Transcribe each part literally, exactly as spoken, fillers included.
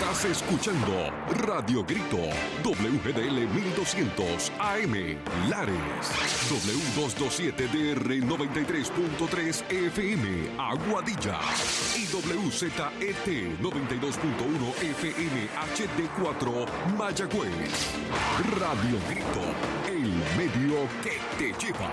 Estás escuchando Radio Grito, W G D L mil doscientos A M, Lares, W doscientos veintisiete D R noventa y tres punto tres F M, Aguadilla, y W Z E T noventa y dos punto uno F M H D cuatro, Mayagüez. Radio Grito, el medio que te lleva.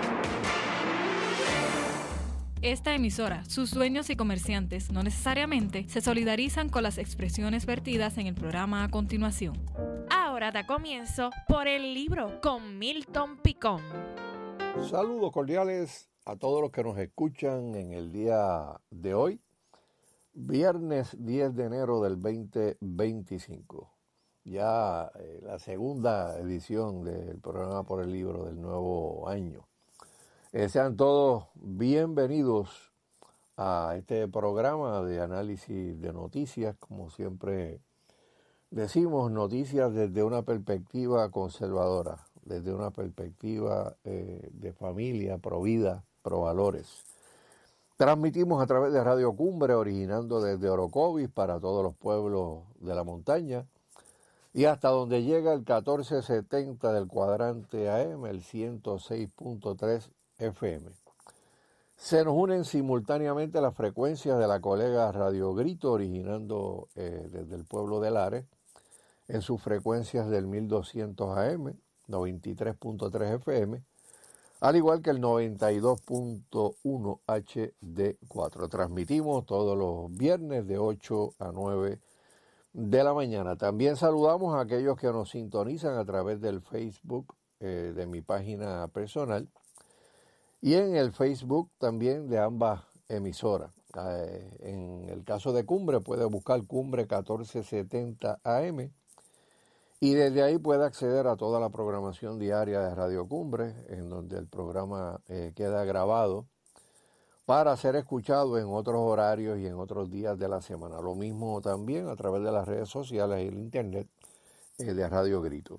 Esta emisora, sus dueños y comerciantes no necesariamente se solidarizan con las expresiones vertidas en el programa a continuación. Ahora da comienzo Por el Libro con Milton Picón. Saludos cordiales a todos los que nos escuchan en el día de hoy, viernes diez de enero del veinte veinticinco. Ya eh, la segunda edición del programa Por el Libro del nuevo año. Eh, sean todos bienvenidos a este programa de análisis de noticias, como siempre decimos, noticias desde una perspectiva conservadora, desde una perspectiva eh, de familia, pro vida, pro valores. Transmitimos a través de Radio Cumbre, originando desde Orocovis para todos los pueblos de la montaña, y hasta donde llega el catorce setenta del cuadrante A M, el ciento seis punto tres F M. Se nos unen simultáneamente las frecuencias de la colega Radio Grito, originando eh, desde el pueblo de Lares, en sus frecuencias del mil doscientos A M, noventa y tres punto tres F M, al igual que el noventa y dos punto uno H D cuatro. Transmitimos todos los viernes de ocho a nueve de la mañana. También saludamos a aquellos que nos sintonizan a través del Facebook eh, de mi página personal, y en el Facebook también de ambas emisoras. Eh, en el caso de Cumbre puede buscar Cumbre catorce setenta A M y desde ahí puede acceder a toda la programación diaria de Radio Cumbre, en donde el programa eh, queda grabado para ser escuchado en otros horarios y en otros días de la semana. Lo mismo también a través de las redes sociales y el internet eh, de Radio Grito.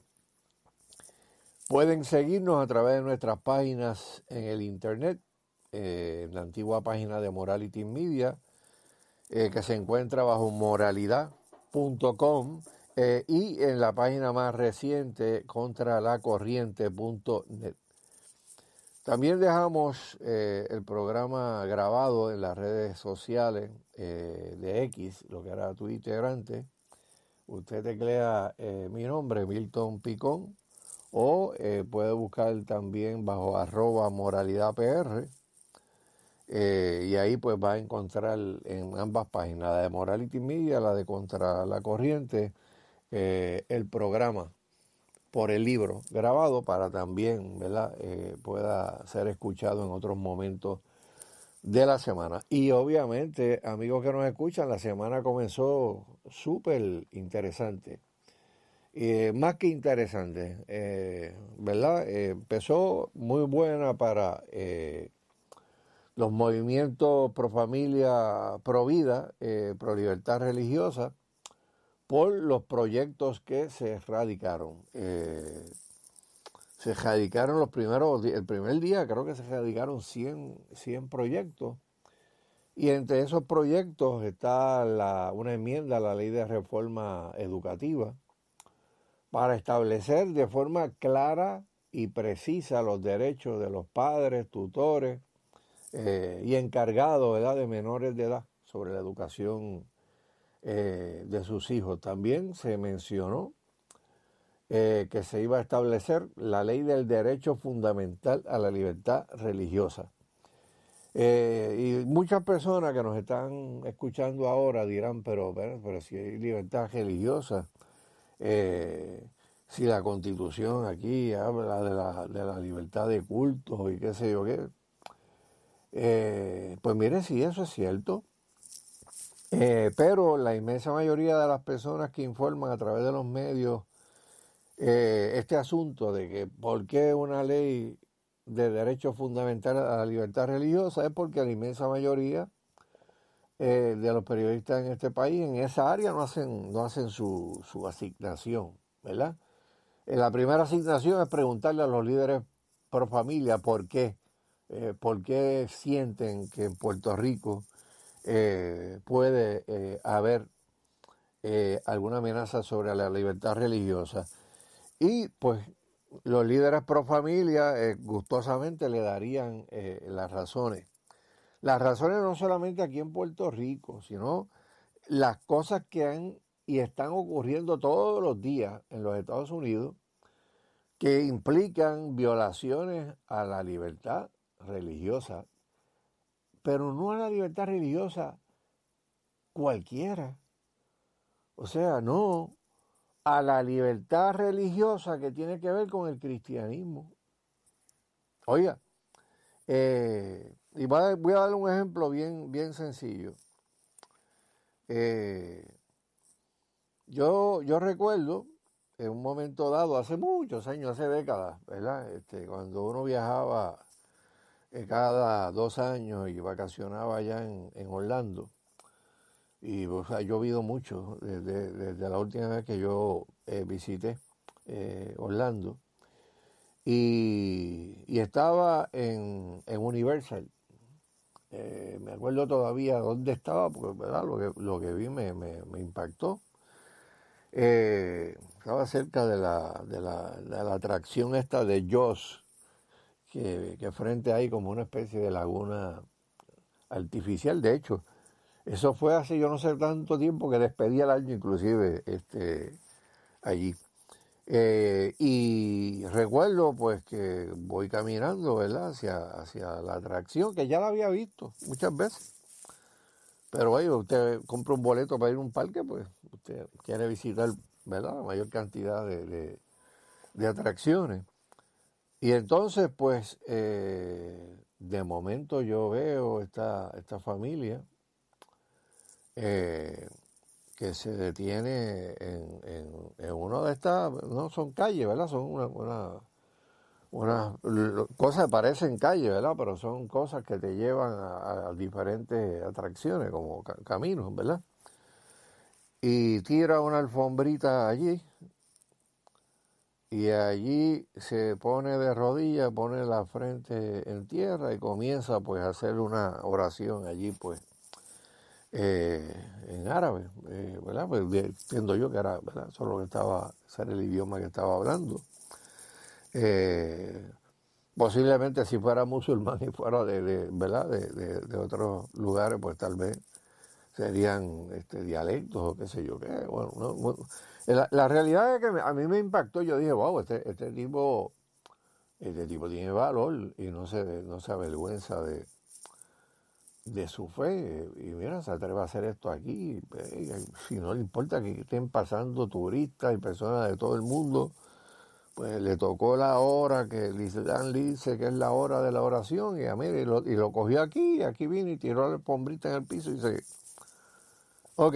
Pueden seguirnos a través de nuestras páginas en el internet, eh, en la antigua página de Morality Media, eh, que se encuentra bajo moralidad punto com, eh, y en la página más reciente, contralacorriente punto net. También dejamos eh, el programa grabado en las redes sociales eh, de X, lo que era Twitter antes. Usted teclea eh, mi nombre, Milton Picón, o eh, puede buscar también bajo arroba moralidad pr, eh, y ahí pues va a encontrar en ambas páginas, la de Morality Media, la de Contra la Corriente, eh, el programa Por el Libro grabado para también, ¿verdad?, eh, pueda ser escuchado en otros momentos de la semana. Y obviamente, amigos que nos escuchan, la semana comenzó súper interesante. Eh, más que interesante, eh, ¿verdad? Eh, empezó muy buena para eh, los movimientos pro familia, pro vida, eh, pro libertad religiosa, por los proyectos que se radicaron. Eh, se radicaron los primeros, el primer día creo que se radicaron cien, cien proyectos, y entre esos proyectos está la, una enmienda a la ley de reforma educativa, para establecer de forma clara y precisa los derechos de los padres, tutores eh, y encargados, ¿verdad?, de menores de edad sobre la educación eh, de sus hijos. También se mencionó eh, que se iba a establecer la ley del derecho fundamental a la libertad religiosa. Eh, y muchas personas que nos están escuchando ahora dirán, pero, pero, pero si hay libertad religiosa, Eh, si la Constitución aquí habla de la, de la libertad de culto y qué sé yo qué, eh, pues mire, sí, eso es cierto, eh, pero la inmensa mayoría de las personas que informan a través de los medios eh, este asunto de que por qué una ley de derecho fundamental a la libertad religiosa es porque la inmensa mayoría Eh, de los periodistas en este país, en esa área, no hacen, no hacen su, su asignación, ¿verdad? Eh, la primera asignación es preguntarle a los líderes pro familia por qué, eh, por qué sienten que en Puerto Rico eh, puede eh, haber eh, alguna amenaza sobre la libertad religiosa. Y pues los líderes pro familia eh, gustosamente le darían eh, las razones. Las razones no solamente aquí en Puerto Rico, sino las cosas que han y están ocurriendo todos los días en los Estados Unidos que implican violaciones a la libertad religiosa, pero no a la libertad religiosa cualquiera. O sea, no a la libertad religiosa que tiene que ver con el cristianismo. Oiga, eh, y voy a, voy a darle un ejemplo bien, bien sencillo. Eh, yo, yo recuerdo en un momento dado, hace muchos años, hace décadas, ¿verdad? Este, cuando uno viajaba eh, cada dos años y vacacionaba allá en, en Orlando, y o sea, he llovido mucho desde, desde la última vez que yo eh, visité eh, Orlando, y, y estaba en, en Universal. Eh, me acuerdo todavía dónde estaba, porque ¿verdad? Lo, que, lo que vi me, me, me impactó. Eh, estaba cerca de la, de, la, de la atracción esta de Jaws, que, que frente hay como una especie de laguna artificial. De hecho, eso fue hace yo no sé tanto tiempo que despedí el año inclusive este, allí. Eh, y recuerdo pues que voy caminando, ¿verdad? Hacia, hacia la atracción, que ya la había visto muchas veces. Pero oye, usted compra un boleto para ir a un parque, pues usted quiere visitar, ¿verdad?, la mayor cantidad de, de, de atracciones. Y entonces, pues, eh, de momento yo veo esta, esta familia eh, que se detiene en, en, en una de estas, no son calles, ¿verdad? Son una, una, una cosas que parecen calles, ¿verdad? Pero son cosas que te llevan a, a diferentes atracciones, como ca- caminos, ¿verdad? Y tira una alfombrita allí, y allí se pone de rodillas, pone la frente en tierra y comienza pues a hacer una oración allí pues eh, en árabe, eh, ¿verdad? Pues entiendo yo que era, ¿verdad? Eso es lo que estaba, ese era el idioma que estaba hablando. Eh, posiblemente si fuera musulmán y fuera de, de ¿verdad? De, de, de otros lugares, pues tal vez serían este, dialectos o qué sé yo qué. Bueno, no, bueno, la, la realidad es que me, a mí me impactó. Yo dije, wow, este, este tipo este tipo tiene valor y no se, no se avergüenza de, de su fe. Y mira, se atreve a hacer esto aquí. Eh, si no le importa que estén pasando turistas y personas de todo el mundo, pues le tocó la hora que el Islam dice que es la hora de la oración. Y, a mí, y, lo, y lo cogió aquí, y aquí vino y tiró la alfombrita en el piso y se... Ok.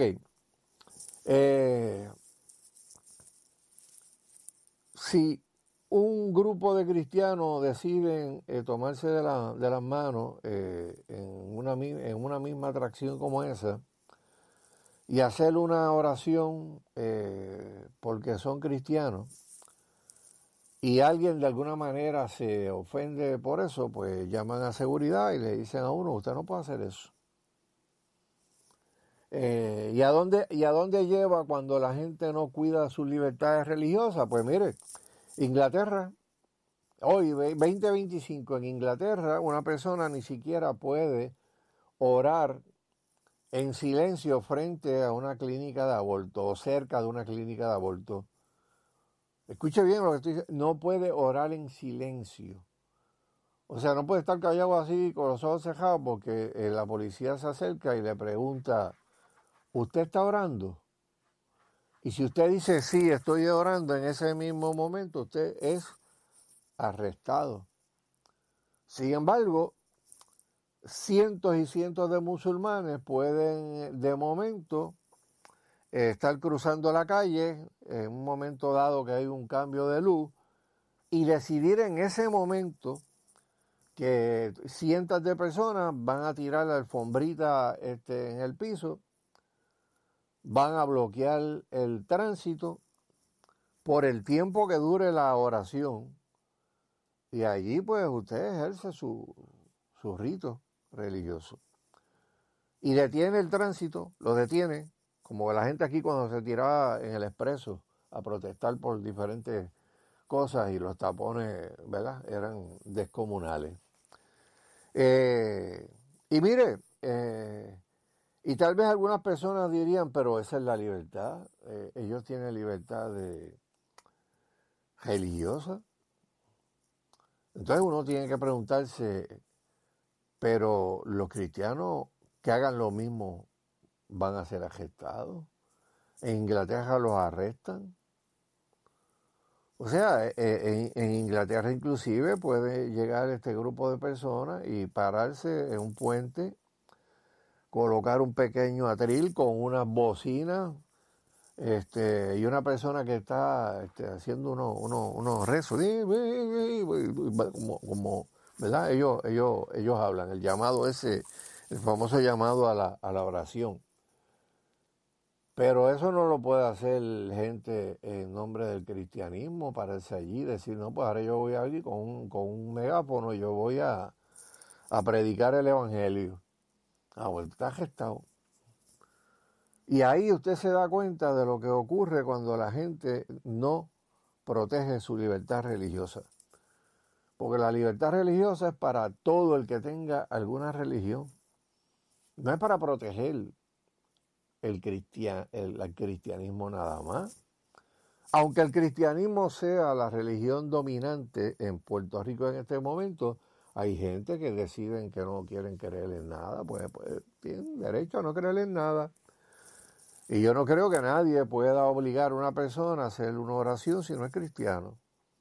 Eh, si un grupo de cristianos deciden eh, tomarse de, la, de las manos eh, en, una, en una misma atracción como esa y hacer una oración eh, porque son cristianos y alguien de alguna manera se ofende por eso, pues llaman a seguridad y le dicen a uno, usted no puede hacer eso. Eh, ¿y, a dónde, ¿Y a dónde lleva cuando la gente no cuida sus libertades religiosas? Pues mire, Inglaterra, hoy veinte veinticinco en Inglaterra, una persona ni siquiera puede orar en silencio frente a una clínica de aborto o cerca de una clínica de aborto. Escuche bien lo que estoy diciendo, no puede orar en silencio. O sea, no puede estar callado así con los ojos cerrados porque eh, la policía se acerca y le pregunta, ¿usted está orando? Y si usted dice, sí, estoy orando, en ese mismo momento usted es arrestado. Sin embargo, cientos y cientos de musulmanes pueden de momento eh, estar cruzando la calle en un momento dado que hay un cambio de luz y decidir en ese momento que cientos de personas van a tirar la alfombrita este, en el piso, van a bloquear el tránsito por el tiempo que dure la oración y allí pues usted ejerce su, su rito religioso. Y detiene el tránsito, lo detiene como la gente aquí cuando se tiraba en el expreso a protestar por diferentes cosas y los tapones, ¿verdad?, eran descomunales. Eh, y mire, eh, y tal vez algunas personas dirían, pero esa es la libertad, eh, ellos tienen libertad de religiosa. Entonces uno tiene que preguntarse, pero los cristianos que hagan lo mismo van a ser arrestados. En Inglaterra los arrestan. O sea, en, en Inglaterra inclusive puede llegar este grupo de personas y pararse en un puente, colocar un pequeño atril con unas bocinas, este, y una persona que está este, haciendo unos uno, uno rezos, como, como, ¿verdad? Ellos, ellos, ellos hablan, el llamado ese, el famoso llamado a la, a la oración. Pero eso no lo puede hacer gente en nombre del cristianismo, pararse allí y decir, no, pues ahora yo voy a ir con un, con un megáfono, yo voy a, a predicar el evangelio. Ah, bueno, está arrestado. Y ahí usted se da cuenta de lo que ocurre cuando la gente no protege su libertad religiosa. Porque la libertad religiosa es para todo el que tenga alguna religión. No es para proteger el, cristian, el, el cristianismo nada más. Aunque el cristianismo sea la religión dominante en Puerto Rico en este momento, hay gente que deciden que no quieren creer en nada, pues, pues tienen derecho a no creer en nada. Y yo no creo que nadie pueda obligar a una persona a hacer una oración si no es cristiano.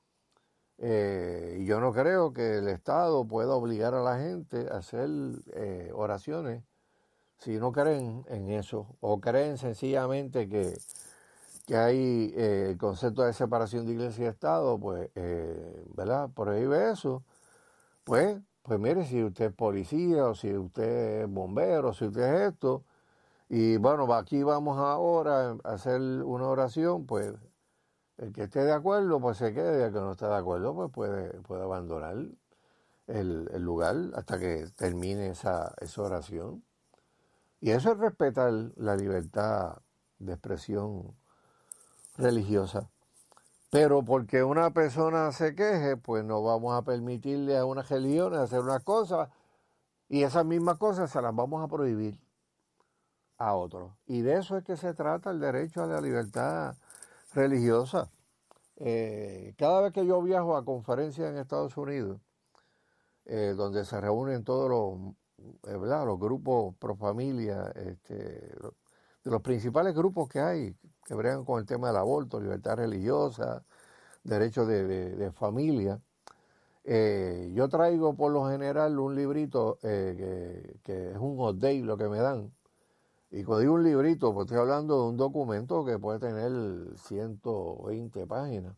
Eh, y yo no creo que el Estado pueda obligar a la gente a hacer eh, oraciones si no creen en eso, o creen sencillamente que, que hay eh, el concepto de separación de iglesia y Estado, pues, eh, ¿verdad?, prohíbe eso. Pues, pues mire, si usted es policía, o si usted es bombero, si usted es esto, y bueno, aquí vamos ahora a hacer una oración, pues el que esté de acuerdo, pues se quede, y el que no esté de acuerdo, pues puede, puede abandonar el, el lugar hasta que termine esa, esa oración. Y eso es respetar la libertad de expresión religiosa. Pero porque una persona se queje, pues no vamos a permitirle a unas religiones hacer unas cosas y esas mismas cosas se las vamos a prohibir a otros. Y de eso es que se trata el derecho a la libertad religiosa. Eh, cada vez que yo viajo a conferencias en Estados Unidos, eh, donde se reúnen todos los, eh, ¿verdad?, los grupos pro familia, este, de los principales grupos que hay, que bregan con el tema del aborto, libertad religiosa, derechos de, de, de familia, eh, yo traigo por lo general un librito eh, que, que es un update lo que me dan. Y cuando digo un librito, pues estoy hablando de un documento que puede tener ciento veinte páginas,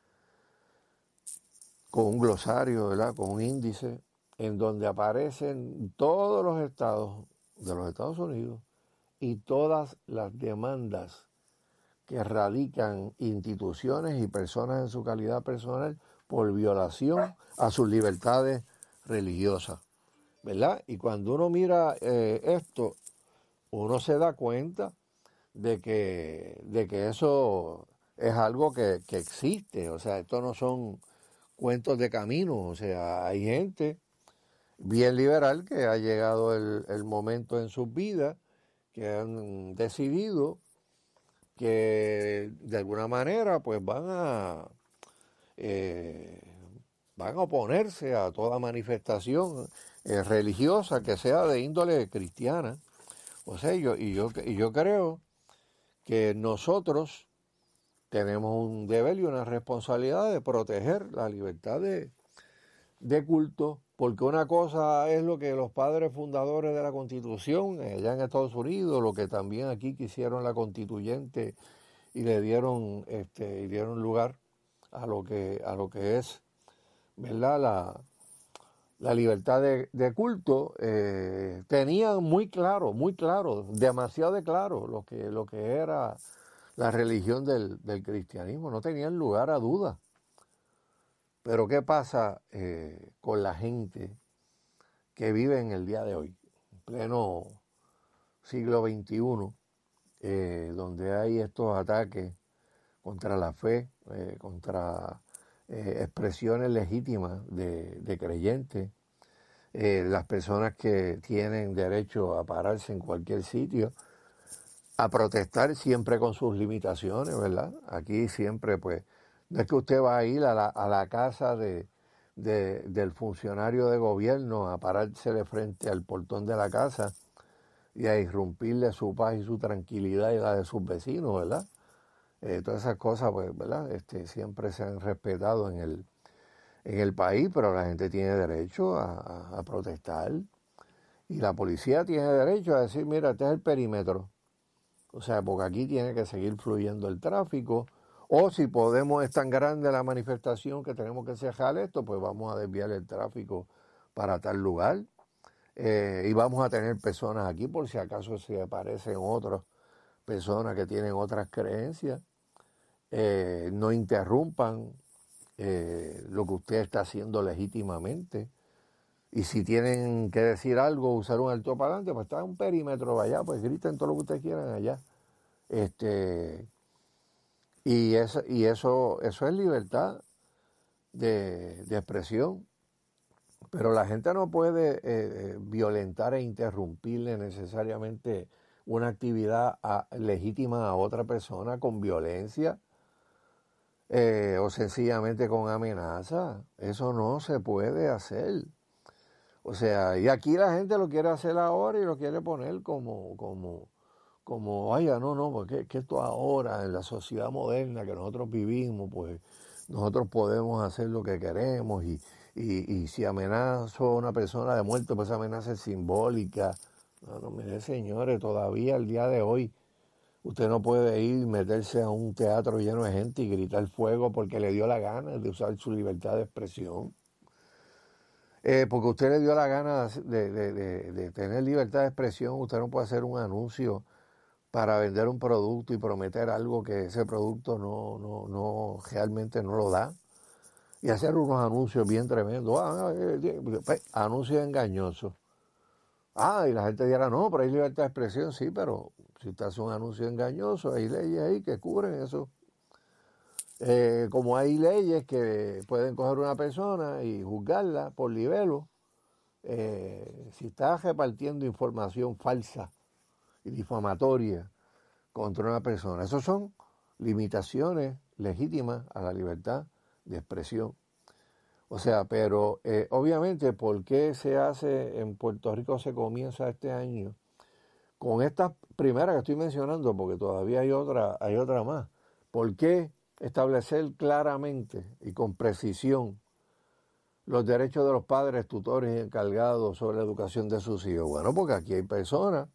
con un glosario, ¿verdad?, con un índice, en donde aparecen todos los estados de los Estados Unidos y todas las demandas que radican instituciones y personas en su calidad personal por violación a sus libertades religiosas, ¿verdad? Y cuando uno mira eh, esto, uno se da cuenta de que, de que eso es algo que, que existe. O sea, esto no son cuentos de camino. O sea, hay gente bien liberal que ha llegado el, el momento en sus vidas que han decidido que de alguna manera pues van a eh, van a oponerse a toda manifestación eh, religiosa que sea de índole cristiana. O sea, yo, y, yo, y yo creo que nosotros tenemos un deber y una responsabilidad de proteger la libertad de, de culto, porque una cosa es lo que los padres fundadores de la Constitución allá en Estados Unidos, lo que también aquí quisieron la constituyente y le dieron este y dieron lugar a lo que a lo que es, ¿verdad?, la La libertad de, de culto, eh, tenían muy claro, muy claro, demasiado de claro lo que, lo que era la religión del, del cristianismo, no tenían lugar a dudas. Pero ¿qué pasa eh, con la gente que vive en el día de hoy, en pleno siglo veintiuno, eh, donde hay estos ataques contra la fe, eh, contra eh, expresiones legítimas de, de creyentes, eh, las personas que tienen derecho a pararse en cualquier sitio, a protestar siempre con sus limitaciones, ¿verdad? Aquí siempre, pues, no es que usted va a ir a la, a la casa de, de, del funcionario de gobierno a parársele frente al portón de la casa y a irrumpirle su paz y su tranquilidad y la de sus vecinos, ¿verdad? Eh, todas esas cosas, pues, ¿verdad? Este, siempre se han respetado en el, en el país, pero la gente tiene derecho a, a, a protestar y la policía tiene derecho a decir, mira, este es el perímetro. O sea, porque aquí tiene que seguir fluyendo el tráfico, o si podemos, es tan grande la manifestación que tenemos que cerrar esto, pues vamos a desviar el tráfico para tal lugar. Eh, y vamos a tener personas aquí por si acaso se aparecen otras personas que tienen otras creencias. Eh, no interrumpan eh, lo que usted está haciendo legítimamente. Y si tienen que decir algo, usar un altoparlante, pues está un perímetro allá, pues griten todo lo que ustedes quieran allá. Este, y eso, y eso, eso es libertad de, de expresión. Pero la gente no puede eh, violentar e interrumpirle necesariamente una actividad a, legítima a otra persona con violencia eh, o sencillamente con amenaza. Eso no se puede hacer. O sea, y aquí la gente lo quiere hacer ahora y lo quiere poner como, como, como, vaya, no, no, porque que esto ahora, en la sociedad moderna que nosotros vivimos, pues nosotros podemos hacer lo que queremos y, y, y si amenazo a una persona de muerte, pues esa amenaza es simbólica. No, no, mire, señores, todavía el día de hoy usted no puede ir y meterse a un teatro lleno de gente y gritar fuego porque le dio la gana de usar su libertad de expresión. Eh, porque usted le dio la gana de, de, de, de tener libertad de expresión, usted no puede hacer un anuncio para vender un producto y prometer algo que ese producto no, no, no realmente no lo da. Y hacer unos anuncios bien tremendos. Ah, eh, eh, pues, anuncios engañosos. Ah, y la gente dirá, no, pero hay libertad de expresión, sí, pero si usted hace un anuncio engañoso, hay leyes ahí que cubren eso. Eh, como hay leyes que pueden coger una persona y juzgarla por libelo, eh, si está repartiendo información falsa y difamatoria contra una persona. Esas son limitaciones legítimas a la libertad de expresión. O sea, pero eh, obviamente, ¿por qué se hace en Puerto Rico, se comienza este año con estas primeras que estoy mencionando? Porque todavía hay otra, hay otra más. ¿Por qué establecer claramente y con precisión los derechos de los padres, tutores y encargados sobre la educación de sus hijos? Bueno, porque aquí hay personas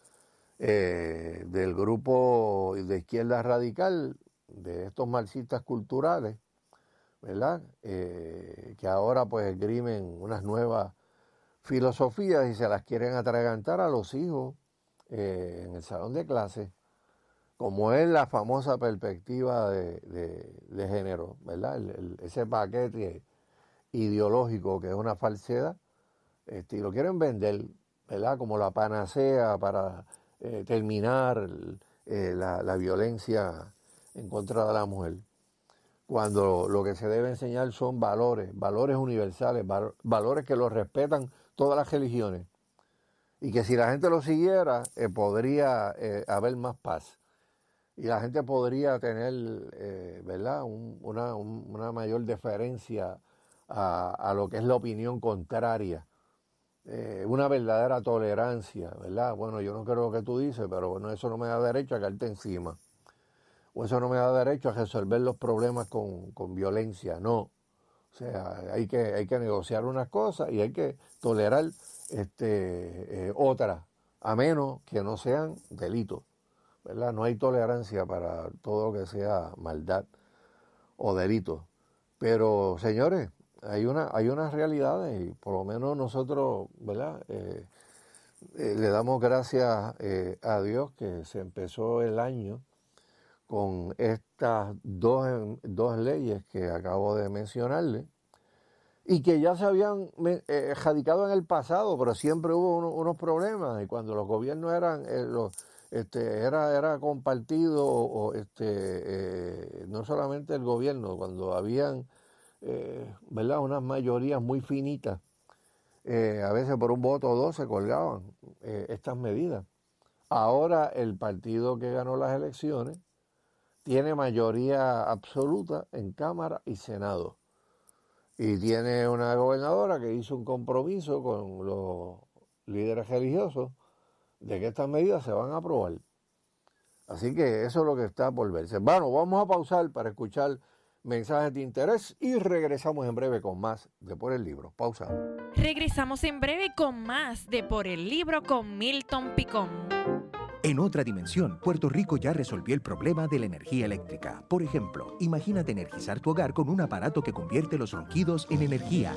eh, del grupo de izquierda radical, de estos marxistas culturales, ¿verdad? Eh, que ahora pues esgrimen unas nuevas filosofías y se las quieren atragantar a los hijos eh, en el salón de clase, como es la famosa perspectiva de, de, de género, ¿verdad? El, el, ese paquete ideológico que es una falsedad, este, y lo quieren vender, ¿verdad? Como la panacea para eh, terminar eh, la, la violencia en contra de la mujer, cuando lo que se debe enseñar son valores, valores universales, val, valores que los respetan todas las religiones, y que si la gente lo siguiera, eh, podría eh, haber más paz. Y la gente podría tener, eh, ¿verdad?, un, una, un, una mayor deferencia a, a lo que es la opinión contraria, eh, una verdadera tolerancia, ¿verdad? Bueno, yo no creo lo que tú dices, pero bueno, eso no me da derecho a caerte encima. O eso no me da derecho a resolver los problemas con, con violencia, no. O sea, hay que, hay que negociar unas cosas y hay que tolerar este, eh, otras, a menos que no sean delitos, ¿verdad? No hay tolerancia para todo lo que sea maldad o delito. Pero, señores, hay una, hay unas realidades y por lo menos nosotros, ¿verdad? Eh, eh, le damos gracias eh, a Dios que se empezó el año con estas dos, dos leyes que acabo de mencionarle y que ya se habían eh, radicado en el pasado, pero siempre hubo uno, unos problemas y cuando los gobiernos eran, eh, los, este, era, era compartido, o, este, eh, no solamente el gobierno, cuando habían eh, ¿verdad? unas mayorías muy finitas, eh, a veces por un voto o dos se colgaban eh, estas medidas. Ahora el partido que ganó las elecciones tiene mayoría absoluta en Cámara y Senado. Y tiene una gobernadora que hizo un compromiso con los líderes religiosos de que estas medidas se van a aprobar. Así que eso es lo que está por verse. Bueno, vamos a pausar para escuchar mensajes de interés y regresamos en breve con más de Por el Libro. Pausa. Regresamos en breve con más de Por el Libro con Milton Picón. En otra dimensión, Puerto Rico ya resolvió el problema de la energía eléctrica. Por ejemplo, imagínate energizar tu hogar con un aparato que convierte los ronquidos en energía.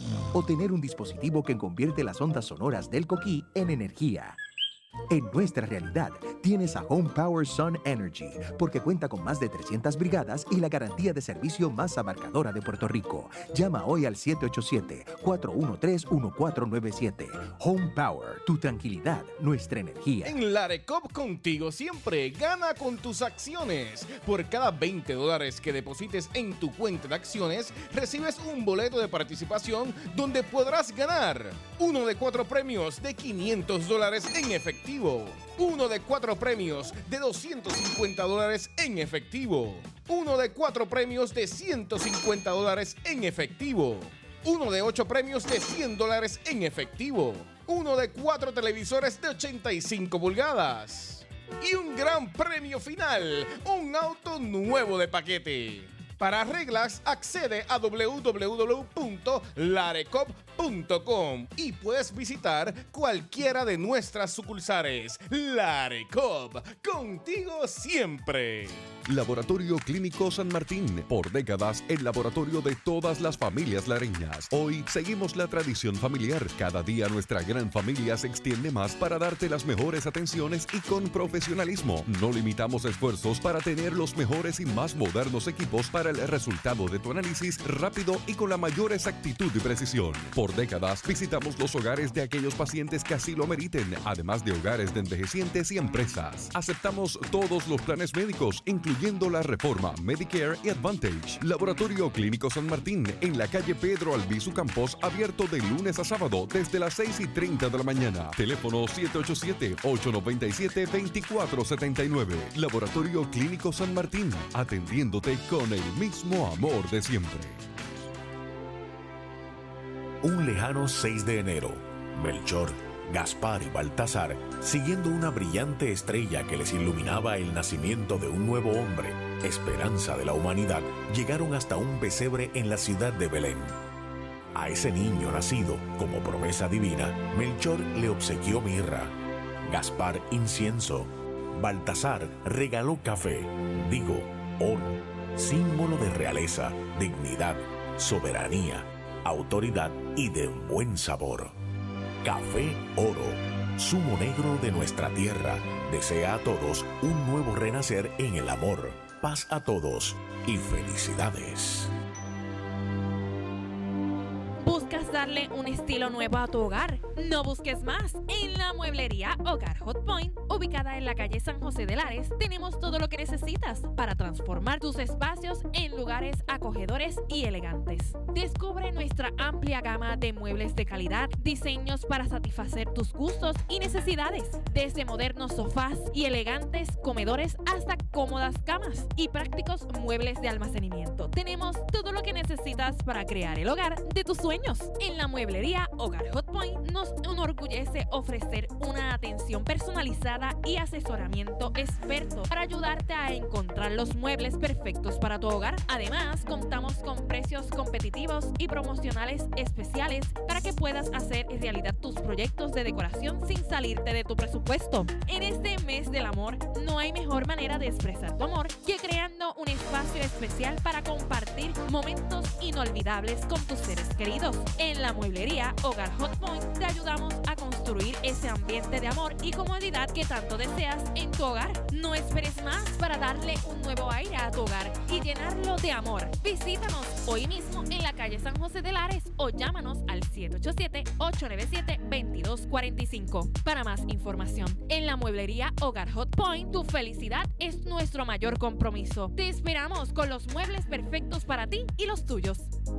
O tener un dispositivo que convierte las ondas sonoras del coquí en energía. En nuestra realidad, tienes a Home Power Sun Energy, porque cuenta con más de trescientas brigadas y la garantía de servicio más abarcadora de Puerto Rico. Llama hoy al siete ocho siete, cuatro uno tres, uno cuatro nueve siete. Home Power, tu tranquilidad, nuestra energía. En Larecop contigo siempre, gana con tus acciones. Por cada veinte dólares que deposites en tu cuenta de acciones, recibes un boleto de participación donde podrás ganar uno de cuatro premios de quinientos dólares en efectivo. Uno de cuatro premios de doscientos cincuenta dólares en efectivo. Uno de cuatro premios de ciento cincuenta dólares en efectivo. Uno de ocho premios de cien dólares en efectivo. Uno de cuatro televisores de ochenta y cinco pulgadas. Y un gran premio final, un auto nuevo de paquete. Para reglas, accede a doble u doble u doble u punto larecop punto com y puedes visitar cualquiera de nuestras sucursales. Larecop, contigo siempre. Laboratorio Clínico San Martín, por décadas el laboratorio de todas las familias lareñas. Hoy seguimos la tradición familiar. Cada día nuestra gran familia se extiende más para darte las mejores atenciones y con profesionalismo. No limitamos esfuerzos para tener los mejores y más modernos equipos para el resultado de tu análisis rápido y con la mayor exactitud y precisión. Por décadas visitamos los hogares de aquellos pacientes que así lo meriten, además de hogares de envejecientes y empresas. Aceptamos todos los planes médicos, incluyendo la Reforma, Medicare y Advantage. Laboratorio Clínico San Martín, en la calle Pedro Albizu Campos, abierto de lunes a sábado desde las seis y treinta de la mañana. Teléfono siete ocho siete, ocho nueve siete, dos cuatro siete nueve. Laboratorio Clínico San Martín, atendiéndote con el mismo amor de siempre. Un lejano seis de enero, Melchor, Gaspar y Baltasar, siguiendo una brillante estrella que les iluminaba el nacimiento de un nuevo hombre, esperanza de la humanidad, llegaron hasta un pesebre en la ciudad de Belén. A ese niño nacido como promesa divina, Melchor le obsequió mirra, Gaspar incienso, Baltasar regaló café, digo, oro, símbolo de realeza, dignidad, soberanía, autoridad y de buen sabor. Café Oro, zumo negro de nuestra tierra, desea a todos un nuevo renacer en el amor, paz a todos y felicidades. ¿Buscas darle un estilo nuevo a tu hogar? No busques más. En la mueblería Hogar Hot Point, ubicada en la calle San José de Lares, tenemos todo lo que necesitas para transformar tus espacios en lugares acogedores y elegantes. Descubre nuestra amplia gama de muebles de calidad, diseños para satisfacer tus gustos y necesidades, desde modernos sofás y elegantes comedores hasta cómodas camas y prácticos muebles de almacenamiento. Tenemos todo lo que necesitas para crear el hogar de tus sueños. En la mueblería Hogar Hot Point nos enorgullece ofrecer una atención personalizada y asesoramiento experto para ayudarte a encontrar los muebles perfectos para tu hogar. Además, contamos con precios competitivos y promocionales especiales para que puedas hacer realidad tus proyectos de decoración sin salirte de tu presupuesto. En este mes del amor, no hay mejor manera de expresar tu amor que creando un espacio especial para compartir momentos inolvidables con tus seres queridos. En la la mueblería Hogar Hot Point te ayudamos a construir ese ambiente de amor y comodidad que tanto deseas en tu hogar. No esperes más para darle un nuevo aire a tu hogar y llenarlo de amor. Visítanos hoy mismo en la calle San José de Lares o llámanos al siete ocho siete, ocho nueve siete, dos dos cuatro cinco. Para más información, en la mueblería Hogar Hot Point, tu felicidad es nuestro mayor compromiso. Te esperamos con los muebles perfectos para ti y los tuyos.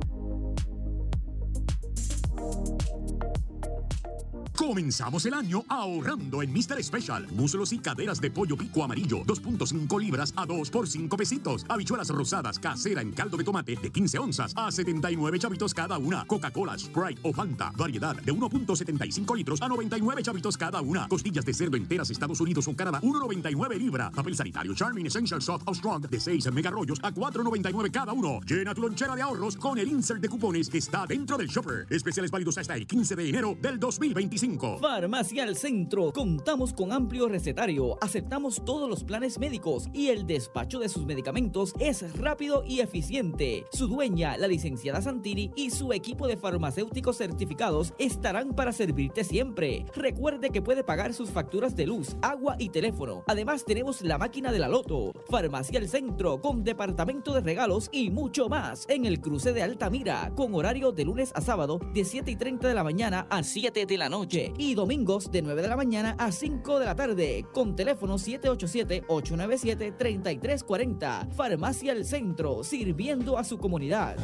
Comenzamos el año ahorrando en mister Special. Muslos y caderas de pollo pico amarillo, dos punto cinco libras a dos por cinco pesitos. Habichuelas rosadas casera en caldo de tomate de quince onzas a setenta y nueve chavitos cada una. Coca-Cola, Sprite o Fanta, variedad de uno punto setenta y cinco litros a noventa y nueve chavitos cada una. Costillas de cerdo enteras Estados Unidos o Canadá, uno noventa y nueve libra. Papel sanitario Charmin Essential Soft o Strong de seis mega rollos a cuatro noventa y nueve cada uno. Llena tu lonchera de ahorros con el insert de cupones que está dentro del shopper. Especiales válidos hasta el quince de enero del dos mil veinticinco. Farmacia al Centro. Contamos con amplio recetario, aceptamos todos los planes médicos y el despacho de sus medicamentos es rápido y eficiente. Su dueña, la licenciada Santini, y su equipo de farmacéuticos certificados estarán para servirte siempre. Recuerde que puede pagar sus facturas de luz, agua y teléfono. Además tenemos la máquina de la Loto. Farmacia al Centro con departamento de regalos y mucho más en el cruce de Altamira con horario de lunes a sábado de siete y treinta de la mañana a siete de la noche y domingos de nueve de la mañana a cinco de la tarde con teléfono siete ocho siete, ocho nueve siete, tres tres cuatro cero. Farmacia El Centro, sirviendo a su comunidad.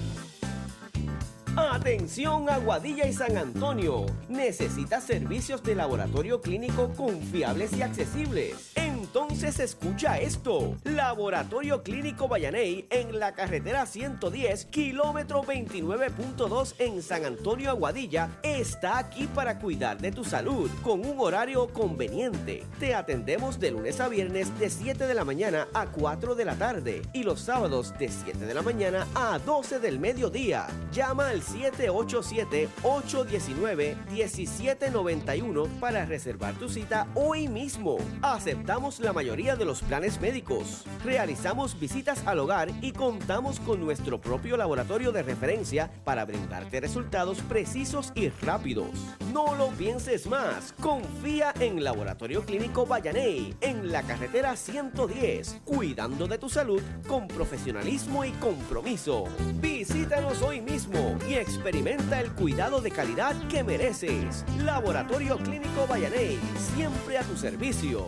Atención Aguadilla y San Antonio. ¿Necesitas servicios de laboratorio clínico confiables y accesibles? Entonces escucha esto. Laboratorio Clínico Vallaney en la carretera ciento diez, kilómetro veintinueve punto dos en San Antonio, Aguadilla, está aquí para cuidar de tu salud con un horario conveniente. Te atendemos de lunes a viernes de siete de la mañana a cuatro de la tarde y los sábados de siete de la mañana a doce del mediodía. Llama al siete ocho siete, ocho uno nueve, uno siete nueve uno para reservar tu cita hoy mismo. Aceptamos la mayoría de los planes médicos. Realizamos visitas al hogar y contamos con nuestro propio laboratorio de referencia para brindarte resultados precisos y rápidos. No lo pienses más. Confía en Laboratorio Clínico Vallaney en la carretera ciento diez, cuidando de tu salud con profesionalismo y compromiso. Visítanos hoy mismo y experimenta el cuidado de calidad que mereces. Laboratorio Clínico Vallaney, siempre a tu servicio.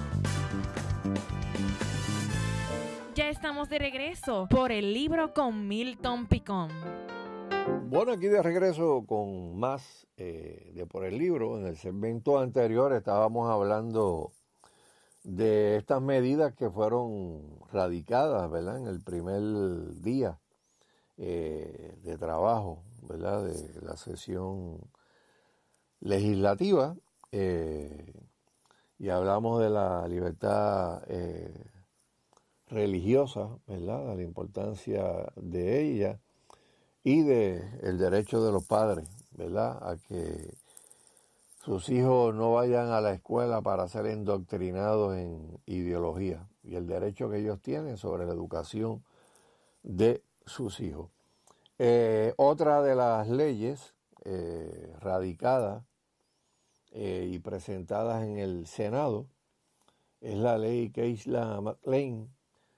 Ya estamos de regreso por el libro con Milton Picón. Bueno, aquí de regreso con más eh, de Por el Libro. En el segmento anterior estábamos hablando de estas medidas que fueron radicadas, ¿verdad?, en el primer día eh, de trabajo, ¿verdad?, de la sesión legislativa. Eh, y hablamos de la libertad eh, religiosa, ¿verdad?, de la importancia de ella y de el derecho de los padres, ¿verdad?, a que sus hijos no vayan a la escuela para ser endoctrinados en ideología y el derecho que ellos tienen sobre la educación de sus hijos. Eh, otra de las leyes eh, radicadas eh, y presentadas en el Senado es la ley Keisla McLean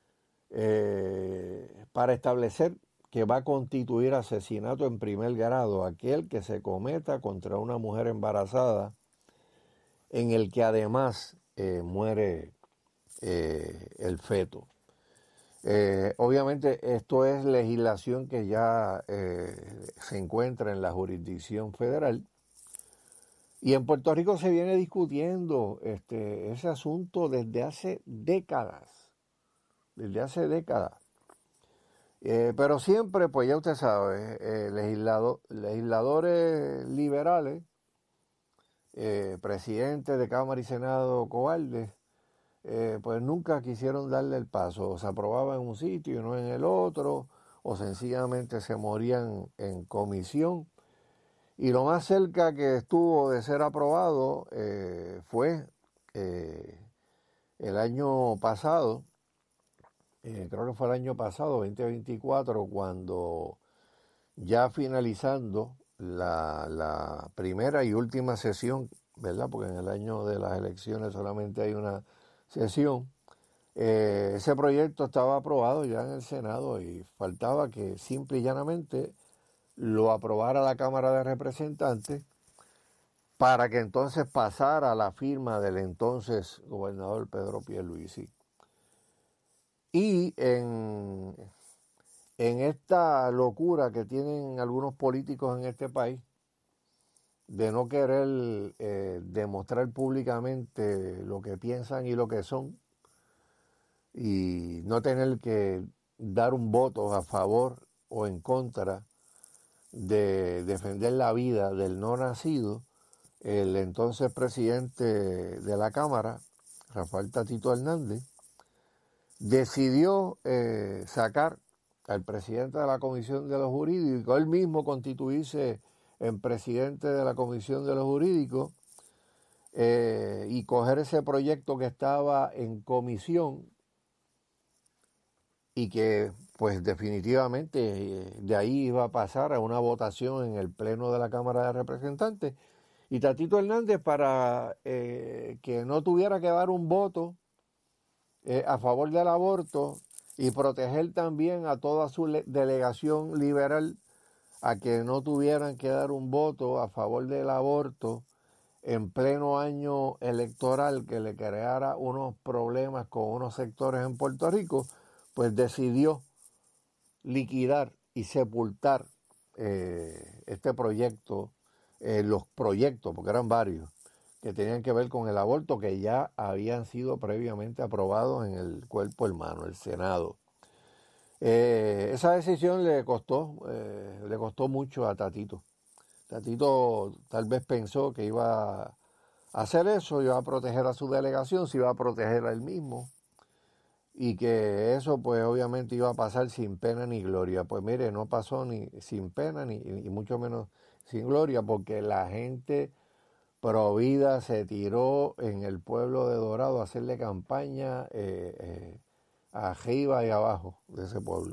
eh, para establecer que va a constituir asesinato en primer grado aquel que se cometa contra una mujer embarazada en el que además eh, muere eh, el feto. Eh, obviamente esto es legislación que ya eh, se encuentra en la jurisdicción federal y en Puerto Rico se viene discutiendo este, ese asunto desde hace décadas, desde hace décadas. Eh, pero siempre, pues ya usted sabe, eh, legislado, legisladores liberales, eh, presidentes de Cámara y Senado cobardes, eh, pues nunca quisieron darle el paso. O se aprobaba en un sitio y no en el otro, o sencillamente se morían en comisión. Y lo más cerca que estuvo de ser aprobado eh, fue eh, el año pasado, eh, creo que fue el año pasado, veinte veinticuatro, cuando ya finalizando la, la primera y última sesión, ¿verdad? Porque en el año de las elecciones solamente hay una sesión. Eh, ese proyecto estaba aprobado ya en el Senado y faltaba que simple y llanamente lo aprobara la Cámara de Representantes para que entonces pasara a la firma del entonces gobernador Pedro Pierluisi. Y en, en esta locura que tienen algunos políticos en este país de no querer eh, demostrar públicamente lo que piensan y lo que son, y no tener que dar un voto a favor o en contra de defender la vida del no nacido, el entonces presidente de la Cámara, Rafael Tatito Hernández, decidió eh, sacar al presidente de la Comisión de los Jurídicos, él mismo constituirse en presidente de la Comisión de los Jurídicos eh, y coger ese proyecto que estaba en comisión y que pues definitivamente eh, de ahí iba a pasar a una votación en el Pleno de la Cámara de Representantes. Y Tatito Hernández, para eh, que no tuviera que dar un voto eh, a favor del aborto y proteger también a toda su le- delegación liberal a que no tuvieran que dar un voto a favor del aborto en pleno año electoral que le creara unos problemas con unos sectores en Puerto Rico, pues decidió liquidar y sepultar eh, este proyecto, eh, los proyectos, porque eran varios, que tenían que ver con el aborto, que ya habían sido previamente aprobados en el cuerpo hermano, el Senado. Eh, esa decisión le costó, eh, le costó mucho a Tatito. Tatito tal vez pensó que iba a hacer eso, iba a proteger a su delegación, se iba a proteger a él mismo, y que eso pues obviamente iba a pasar sin pena ni gloria. Pues mire, no pasó ni sin pena ni, ni mucho menos sin gloria, porque la gente provida se tiró en el pueblo de Dorado a hacerle campaña eh, eh, arriba y abajo de ese pueblo.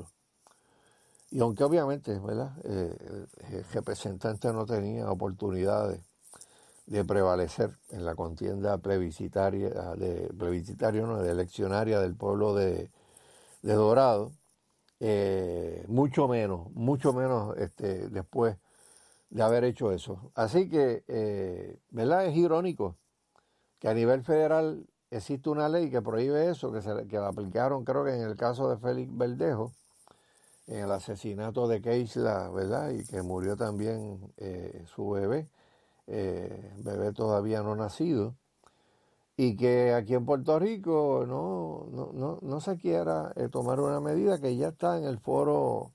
Y aunque obviamente, ¿verdad? Eh, el representante no tenía oportunidades de prevalecer en la contienda plebiscitaria, de plebiscitaria no, de eleccionaria del pueblo de, de Dorado, eh, mucho menos, mucho menos este, después de haber hecho eso. Así que, eh, ¿verdad? Es irónico que a nivel federal existe una ley que prohíbe eso, que, se, que la aplicaron creo que en el caso de Félix Verdejo, en el asesinato de Keisla, ¿verdad? Y que murió también eh, su bebé. Eh, bebé todavía no nacido, y que aquí en Puerto Rico no, no, no, no se quiera eh, tomar una medida que ya está en el foro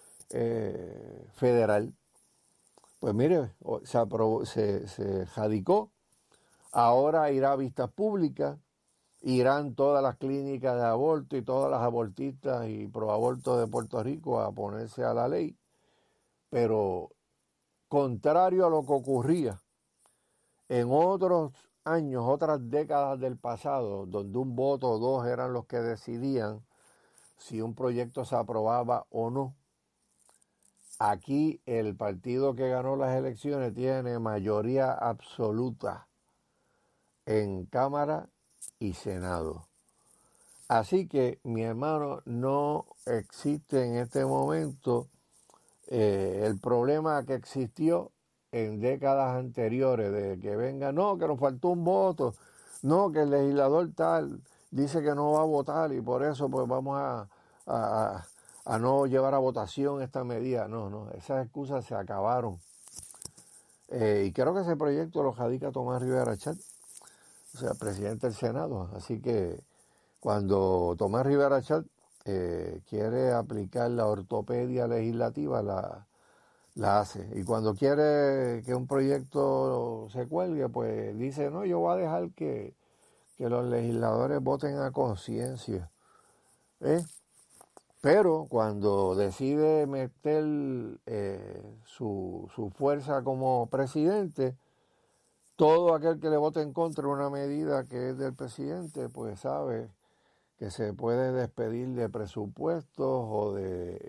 eh, federal. Pues mire, se, aprobó, se, se radicó, ahora irá a vistas públicas, irán todas las clínicas de aborto y todas las abortistas y proabortos de Puerto Rico a ponerse a la ley, pero contrario a lo que ocurría en otros años, otras décadas del pasado, donde un voto o dos eran los que decidían si un proyecto se aprobaba o no, aquí el partido que ganó las elecciones tiene mayoría absoluta en Cámara y Senado. Así que, mi hermano, no existe en este momento eh, el problema que existió en décadas anteriores, de que venga, no, que nos faltó un voto, no, que el legislador tal dice que no va a votar y por eso pues vamos a, a, a no llevar a votación esta medida. No, no, esas excusas se acabaron. Eh, y creo que ese proyecto lo radica Tomás Rivera Chat, o sea, presidente del Senado. Así que cuando Tomás Rivera Chat eh, quiere aplicar la ortopedia legislativa, la la hace. Y cuando quiere que un proyecto se cuelgue, pues dice, no, yo voy a dejar que, que los legisladores voten a conciencia. ¿Eh? Pero cuando decide meter eh, su, su fuerza como presidente, todo aquel que le vote en contra de una medida que es del presidente, pues sabe que se puede despedir de presupuestos o de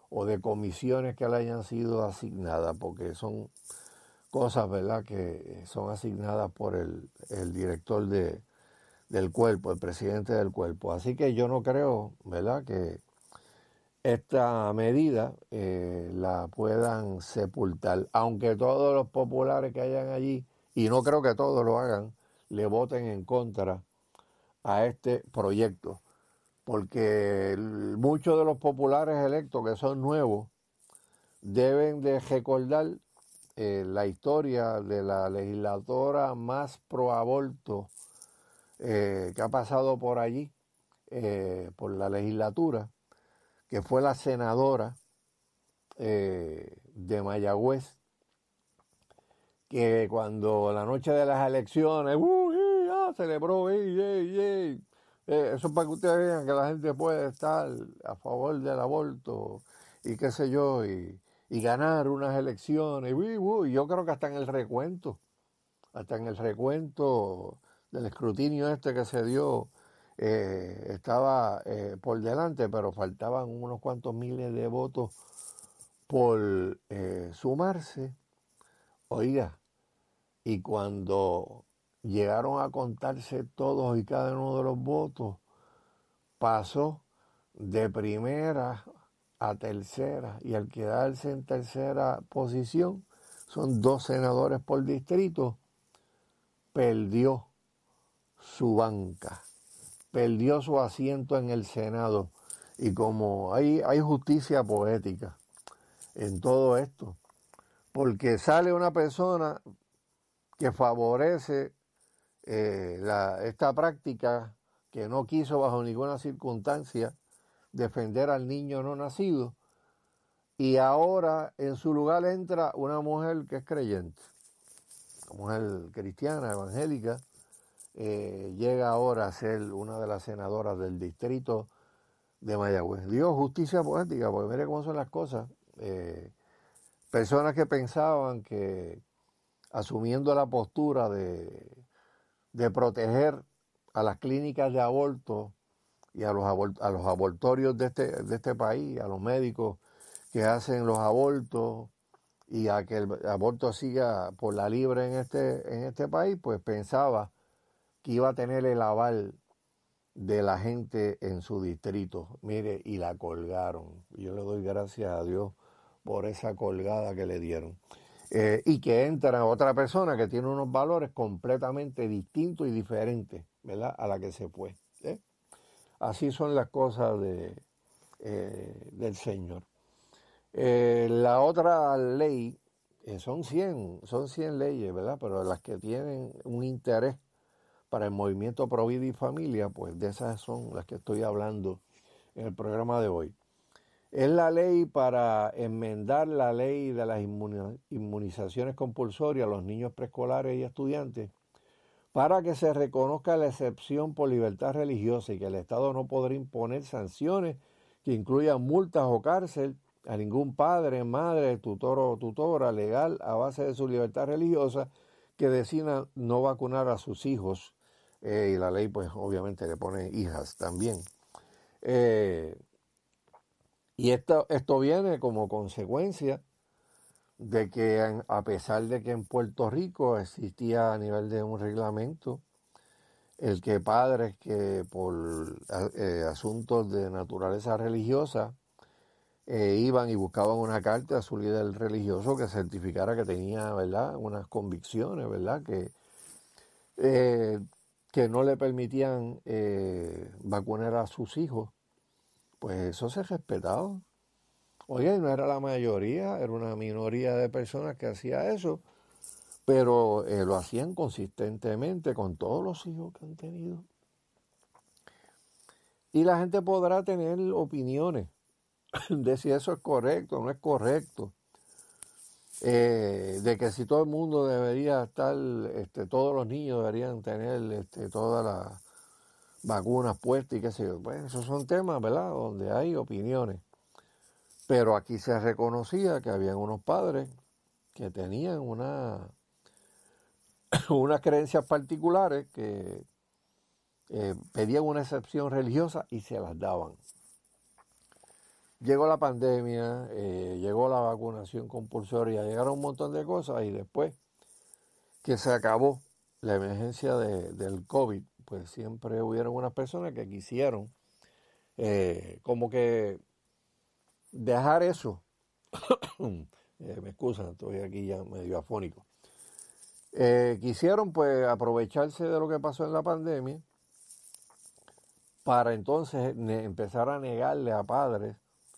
o de comisiones que le hayan sido asignadas, porque son cosas, ¿verdad?, que son asignadas por el, el director de, del cuerpo, el presidente del cuerpo. Así que yo no creo, ¿verdad?, que esta medida eh, la puedan sepultar, aunque todos los populares que hayan allí, y no creo que todos lo hagan, le voten en contra a este proyecto, porque el, muchos de los populares electos que son nuevos deben de recordar eh, la historia de la legisladora más pro aborto eh, que ha pasado por allí, eh, por la legislatura, que fue la senadora eh, de Mayagüez, que cuando la noche de las elecciones, uh, yeah, celebró, ey, ey, ey. Eh, eso es para que ustedes vean que la gente puede estar a favor del aborto y qué sé yo, y, y ganar unas elecciones. Uh, uh, y yo creo que hasta en el recuento, hasta en el recuento del escrutinio este que se dio, eh, estaba eh, por delante, pero faltaban unos cuantos miles de votos por eh, sumarse. Oiga, y cuando llegaron a contarse todos y cada uno de los votos, pasó de primera a tercera, y al quedarse en tercera posición, son dos senadores por distrito, perdió su banca, perdió su asiento en el Senado. Y como hay, hay justicia poética en todo esto, porque sale una persona que favorece eh, la, esta práctica, que no quiso bajo ninguna circunstancia defender al niño no nacido, y ahora en su lugar entra una mujer que es creyente, una mujer cristiana, evangélica, eh, llega ahora a ser una de las senadoras del distrito de Mayagüez. Digo justicia poética, porque mire cómo son las cosas. Eh, personas que pensaban que asumiendo la postura de, de proteger a las clínicas de aborto y a los, abort, a los abortorios de este, de este país, a los médicos que hacen los abortos y a que el aborto siga por la libre en este, en este país, pues pensaba que iba a tener el aval de la gente en su distrito. Mire, y la colgaron. Yo le doy gracias a Dios por esa colgada que le dieron. Eh, y que entra otra persona que tiene unos valores completamente distintos y diferentes, ¿verdad?, a la que se fue. ¿eh? Así son las cosas de, eh, del Señor. Eh, la otra ley, eh, son cien, son cien leyes, ¿verdad?, pero las que tienen un interés para el movimiento Pro Vida y Familia, pues de esas son las que estoy hablando en el programa de hoy. Es la ley para enmendar la ley de las inmunizaciones compulsorias a los niños preescolares y estudiantes, para que se reconozca la excepción por libertad religiosa y que el Estado no podrá imponer sanciones que incluyan multas o cárcel a ningún padre, madre, tutor o tutora legal a base de su libertad religiosa que decida no vacunar a sus hijos. Eh, y la ley, pues, obviamente le pone hijas también. Eh, y esto, esto viene como consecuencia de que, a pesar de que en Puerto Rico existía a nivel de un reglamento el que padres que por eh, asuntos de naturaleza religiosa eh, iban y buscaban una carta a su líder religioso que certificara que tenía, ¿verdad?, unas convicciones, ¿verdad?, que eh, que no le permitían eh, vacunar a sus hijos, pues eso se respetaba. Oye, no era la mayoría, era una minoría de personas que hacía eso, pero eh, lo hacían consistentemente con todos los hijos que han tenido. Y la gente podrá tener opiniones de si eso es correcto o no es correcto. Eh, de que si todo el mundo debería estar, este, todos los niños deberían tener este, todas las vacunas puestas y qué sé yo. Pues esos son temas, ¿verdad?, donde hay opiniones. Pero aquí se reconocía que habían unos padres que tenían una, unas creencias particulares que eh, pedían una excepción religiosa y se las daban. llegó la pandemia, eh, llegó la vacunación compulsoria, llegaron un montón de cosas y después que se acabó la emergencia de, del COVID, pues siempre hubieron unas personas que quisieron eh, como que dejar eso. eh, me excusan, estoy aquí ya medio afónico. Eh, quisieron pues aprovecharse de lo que pasó en la pandemia para entonces ne- empezar a negarle a padres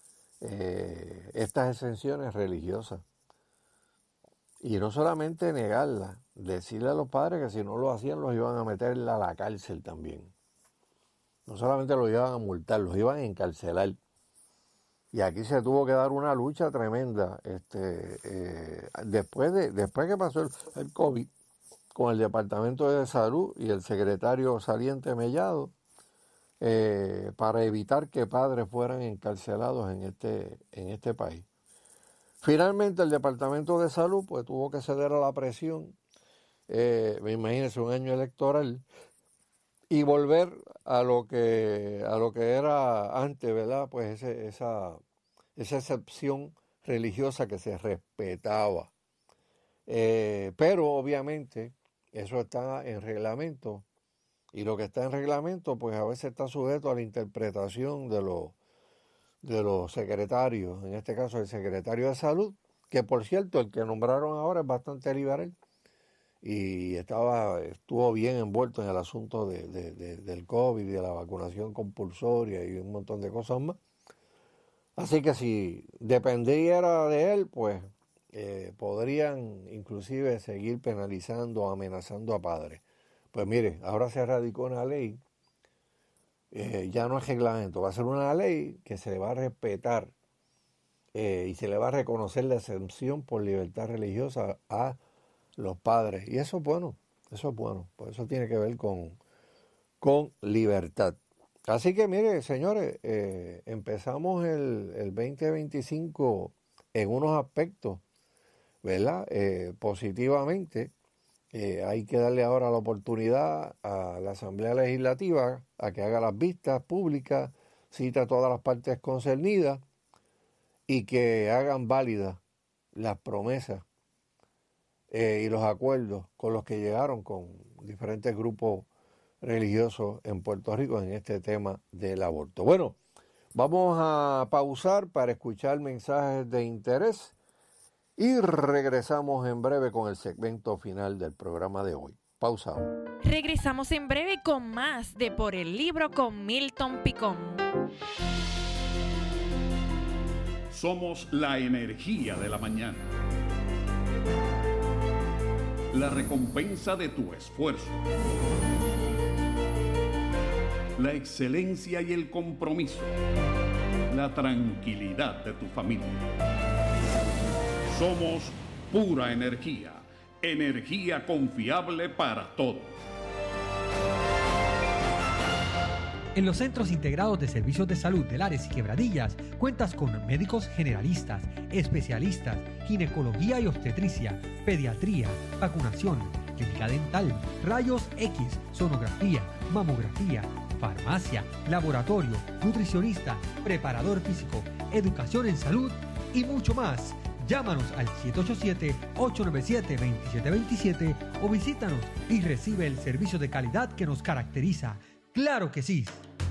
eh, estas exenciones religiosas. Y no solamente negarlas, decirle a los padres que si no lo hacían los iban a meter a la cárcel también. No solamente los iban a multar, los iban a encarcelar. Y aquí se tuvo que dar una lucha tremenda. Este, eh, después, de, después que pasó el, el COVID, con el Departamento de Salud y el secretario saliente Mellado, eh, para evitar que padres fueran encarcelados en este, en este país. Finalmente el Departamento de Salud pues, tuvo que ceder a la presión, eh, me imagínense un año electoral, y volver a lo que a lo que era antes, ¿verdad? Pues ese, esa, esa excepción religiosa que se respetaba. Eh, pero obviamente eso está en reglamento, y lo que está en reglamento pues a veces está sujeto a la interpretación de los de los secretarios, en este caso el secretario de Salud, que por cierto el que nombraron ahora es bastante liberal y estaba estuvo bien envuelto en el asunto de, de, de, del COVID y de la vacunación compulsoria y un montón de cosas más. Así que si dependiera de él, pues eh, podrían inclusive seguir penalizando o amenazando a padres. Pues mire, ahora se radicó una ley, eh, ya no es reglamento, va a ser una ley que se le va a respetar eh, y se le va a reconocer la exención por libertad religiosa a los padres. Y eso es bueno, eso es bueno, pues eso tiene que ver con, con libertad. Así que mire, señores, eh, empezamos el, el veinte veinticinco en unos aspectos, ¿verdad? Eh, positivamente. Eh, hay que darle ahora la oportunidad a la Asamblea Legislativa a que haga las vistas públicas, cita a todas las partes concernidas y que hagan válidas las promesas eh, y los acuerdos con los que llegaron con diferentes grupos religiosos en Puerto Rico en este tema del aborto. Bueno, vamos a pausar para escuchar mensajes de interés y regresamos en breve con el segmento final del programa de hoy. Pausamos. Regresamos en breve con más de Por el Libro con Milton Picón. Somos la energía de la mañana. La recompensa de tu esfuerzo. La excelencia y el compromiso. La tranquilidad de tu familia. Somos pura energía, energía confiable para todos. En los Centros Integrados de Servicios de Salud de Lares y Quebradillas cuentas con médicos generalistas, especialistas, ginecología y obstetricia, pediatría, vacunación, clínica dental, rayos X, sonografía, mamografía, farmacia, laboratorio, nutricionista, preparador físico, educación en salud y mucho más. Llámanos al siete ocho siete, ocho nueve siete, dos siete dos siete o visítanos y recibe el servicio de calidad que nos caracteriza. ¡Claro que sí!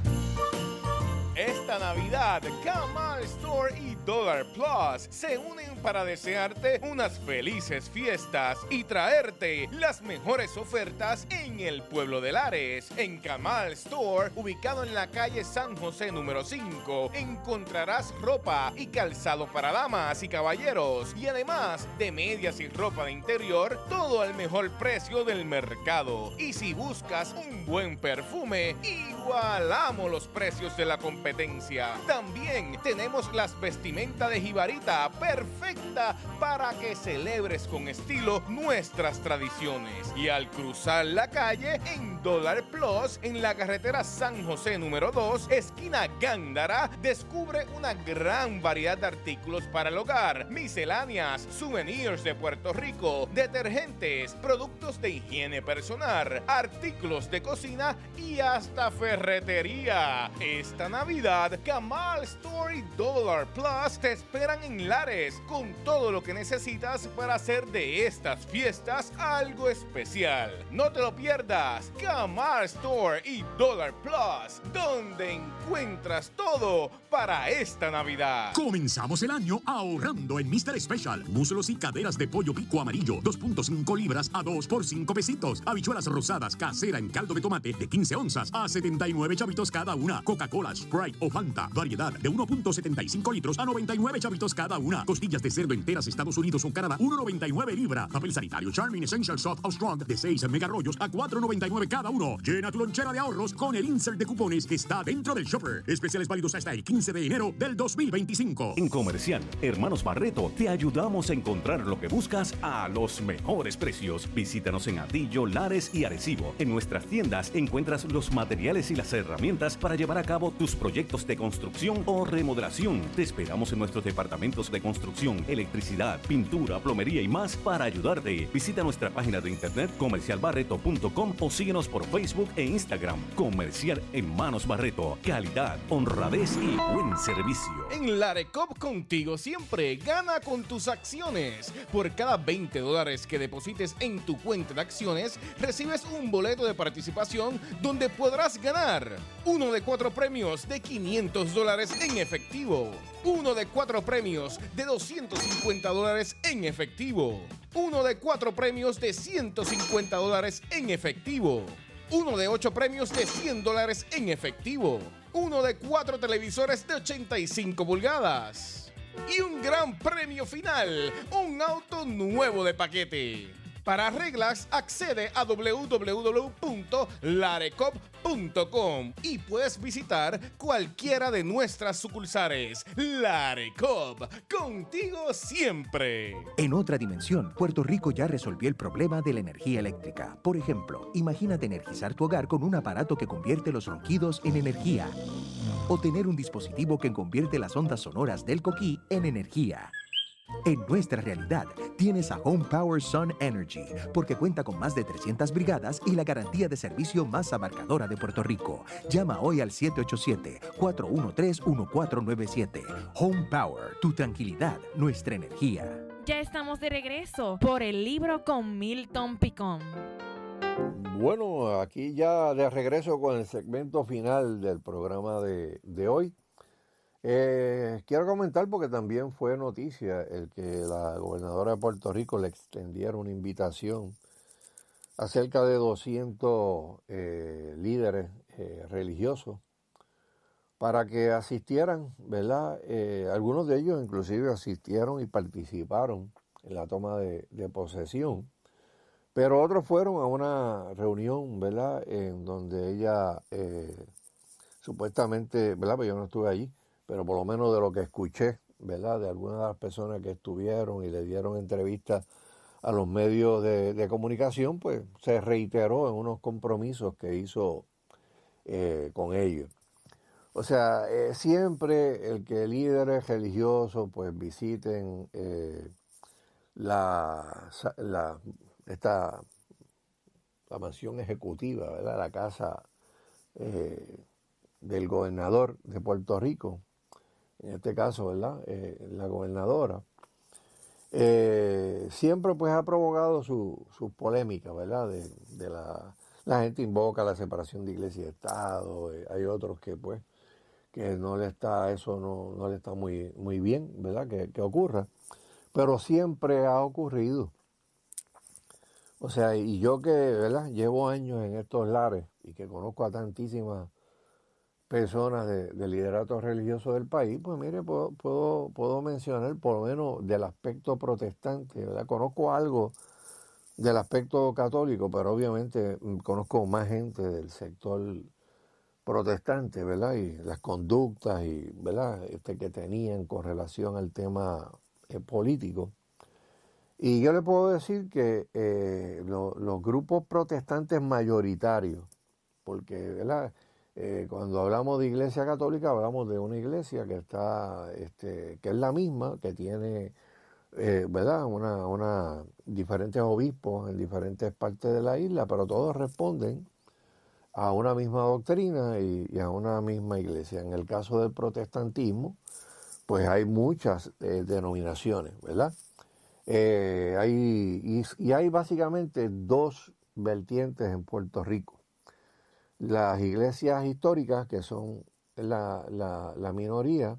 Esta Navidad, Kamal Store y Dollar Plus se unen para desearte unas felices fiestas y traerte las mejores ofertas en el pueblo de Lares. En Kamal Store, ubicado en la calle San José número cinco, encontrarás ropa y calzado para damas y caballeros y además de medias y ropa de interior, todo al mejor precio del mercado. Y si buscas un buen perfume, igualamos los precios de la competencia. También tenemos las vestimentas de jibarita perfecta para que celebres con estilo nuestras tradiciones. Y al cruzar la calle en Dollar Plus, en la carretera San José número dos, esquina Gándara, descubre una gran variedad de artículos para el hogar, misceláneas, souvenirs de Puerto Rico, detergentes, productos de higiene personal, artículos de cocina y hasta ferretería. Esta Navidad Navidad, Kamal Store y Dollar Plus te esperan en Lares con todo lo que necesitas para hacer de estas fiestas algo especial. No te lo pierdas, Kamal Store y Dollar Plus, donde encuentras todo para esta Navidad. Comenzamos el año ahorrando en míster Special. Muslos y caderas de pollo pico amarillo, dos punto cinco libras a dos por cinco pesitos. Habichuelas rosadas casera en caldo de tomate de quince onzas a setenta y nueve chavitos cada una. Coca-Cola, Sprite o Fanta, variedad de uno punto setenta y cinco litros a noventa y nueve chavitos cada una. Costillas de cerdo enteras Estados Unidos o Canadá, uno noventa y nueve libra. Papel sanitario Charmin Essential Soft o Strong de seis mega rollos a cuatro noventa y nueve cada uno. Llena tu lonchera de ahorros con el insert de cupones que está dentro del shopper. Especiales válidos hasta el quince de enero del dos mil veinticinco. En Comercial Hermanos Barreto te ayudamos a encontrar lo que buscas a los mejores precios. Visítanos en Atillo, Lares y Arecibo. En nuestras tiendas encuentras los materiales y las herramientas para llevar a cabo tus proyectos de construcción o remodelación. Te esperamos en nuestros departamentos de construcción, electricidad, pintura, plomería y más para ayudarte. Visita nuestra página de internet comercial barreto punto com o síguenos por Facebook e Instagram. Comercial Hermanos Barreto. Calidad, honradez y buen servicio. En Larecop contigo siempre gana con tus acciones. Por cada veinte dólares que deposites en tu cuenta de acciones, recibes un boleto de participación donde podrás ganar uno de cuatro premios de quinientos dólares en efectivo, uno de cuatro premios de doscientos cincuenta dólares en efectivo, uno de cuatro premios de ciento cincuenta dólares en efectivo, uno de ocho premios de cien dólares en efectivo, uno de cuatro televisores de ochenta y cinco pulgadas y un gran premio final, un auto nuevo de paquete. Para reglas, accede a doble u doble u doble u punto larecop punto com y puedes visitar cualquiera de nuestras sucursales. Larecop, contigo siempre. En otra dimensión, Puerto Rico ya resolvió el problema de la energía eléctrica. Por ejemplo, imagínate energizar tu hogar con un aparato que convierte los ronquidos en energía. O tener un dispositivo que convierte las ondas sonoras del coquí en energía. En nuestra realidad, tienes a Home Power Sun Energy, porque cuenta con más de trescientas brigadas y la garantía de servicio más abarcadora de Puerto Rico. Llama hoy al siete ocho siete, cuatro uno tres, uno cuatro nueve siete. Home Power, tu tranquilidad, nuestra energía. Ya estamos de regreso por el libro con Milton Picón. Bueno, aquí ya de regreso con el segmento final del programa de, de hoy. Eh, quiero comentar porque también fue noticia el que la gobernadora de Puerto Rico le extendiera una invitación a cerca de doscientos eh, líderes eh, religiosos para que asistieran, ¿verdad? Eh, algunos de ellos inclusive asistieron y participaron en la toma de, de posesión, pero otros fueron a una reunión, ¿verdad? En donde ella eh, supuestamente, ¿verdad? Pues yo no estuve allí, pero por lo menos de lo que escuché, ¿verdad? De algunas de las personas que estuvieron y le dieron entrevistas a los medios de, de comunicación, pues se reiteró en unos compromisos que hizo eh, con ellos. O sea, eh, siempre el que líderes religiosos pues visiten eh, la, la, esta, la mansión ejecutiva, ¿verdad? La casa eh, del gobernador de Puerto Rico, en este caso, ¿verdad? Eh, la gobernadora, eh, siempre pues ha provocado sus su polémicas, ¿verdad? De, de la, la gente invoca la separación de iglesia y Estado, eh, hay otros que pues que no le está, eso no, no le está muy, muy bien, ¿verdad? Que, que ocurra, pero siempre ha ocurrido. O sea, y yo que, ¿verdad? Llevo años en estos lares y que conozco a tantísimas personas de, de liderato religioso del país, pues mire, puedo, puedo, puedo mencionar por lo menos del aspecto protestante, ¿verdad? Conozco algo del aspecto católico, pero obviamente conozco más gente del sector protestante, ¿verdad? Y las conductas y, ¿verdad? Este, que tenían con relación al tema eh, político. Y yo le puedo decir que eh, lo, los grupos protestantes mayoritarios, porque, ¿verdad? Eh, cuando hablamos de iglesia católica, hablamos de una iglesia que está, este, que es la misma, que tiene, eh, ¿verdad? Una, una, diferentes obispos en diferentes partes de la isla, pero todos responden a una misma doctrina y, y a una misma iglesia. En el caso del protestantismo, pues hay muchas eh, denominaciones, ¿verdad? Eh, hay, y, y hay básicamente dos vertientes en Puerto Rico. Las iglesias históricas, que son la, la, la minoría,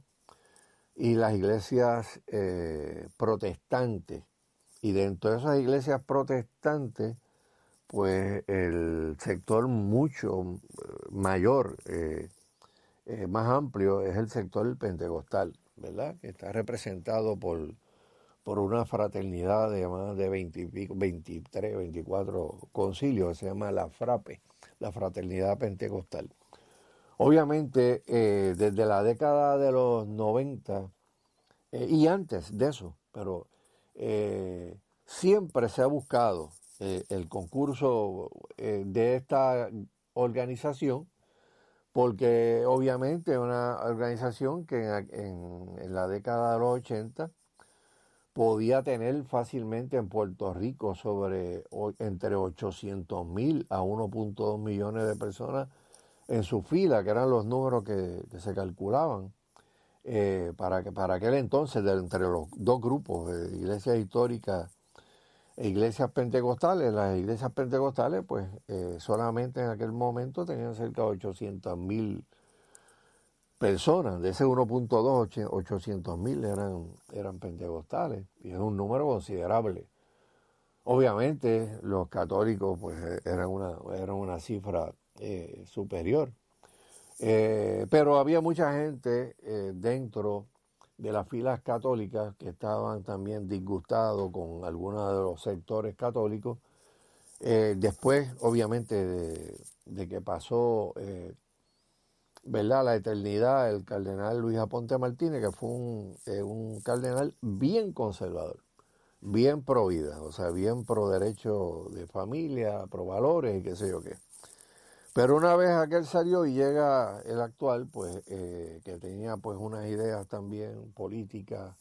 y las iglesias eh, protestantes. Y dentro de esas iglesias protestantes, pues el sector mucho mayor, eh, eh, más amplio, es el sector pentecostal, ¿verdad? Que está representado por, por una fraternidad de más de veinte y pico, veintitrés, veinticuatro concilios, que se llama la FRAPE, la Fraternidad Pentecostal. Obviamente, eh, desde la década de los noventa, eh, y antes de eso, pero eh, siempre se ha buscado eh, el concurso eh, de esta organización, porque obviamente es una organización que en, en, en la década de los ochenta podía tener fácilmente en Puerto Rico sobre o, entre ochocientos mil a uno punto dos millones de personas en su fila, que eran los números que, que se calculaban eh, para, que, para aquel entonces, de, entre los dos grupos, de iglesias históricas e iglesias pentecostales. Las iglesias pentecostales, pues eh, solamente en aquel momento tenían cerca de ochocientas mil personas. De ese uno punto dos, ochocientos mil eran, eran pentecostales, y es un número considerable. Obviamente los católicos pues eran una, eran una cifra eh, superior, eh, pero había mucha gente eh, dentro de las filas católicas que estaban también disgustados con algunos de los sectores católicos. Eh, después, obviamente, de, de que pasó eh, ¿verdad? la eternidad, el cardenal Luis Aponte Martínez, que fue un, eh, un cardenal bien conservador, bien pro vida, o sea, bien pro derecho de familia, pro valores y qué sé yo qué. Pero una vez aquel salió y llega el actual, pues eh, que tenía pues unas ideas también políticas,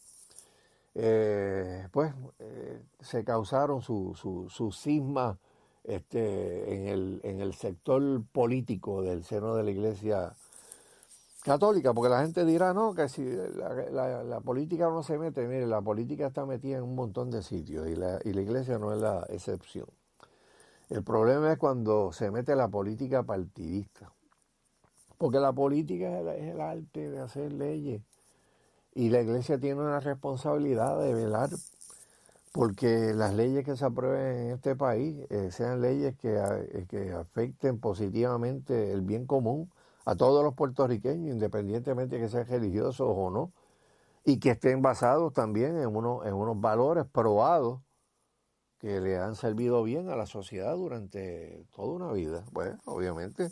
eh, pues eh, se causaron sus su, su cismas este, en, el, en el sector político del seno de la Iglesia Católica, porque la gente dirá, no, que si la, la, la política no se mete, mire, la política está metida en un montón de sitios y la, y la Iglesia no es la excepción. El problema es cuando se mete la política partidista, porque la política es el, es el arte de hacer leyes y la Iglesia tiene una responsabilidad de velar porque las leyes que se aprueben en este país eh, sean leyes que, eh, que afecten positivamente el bien común a todos los puertorriqueños, independientemente de que sean religiosos o no, y que estén basados también en, uno, en unos valores probados que le han servido bien a la sociedad durante toda una vida. Pues, obviamente,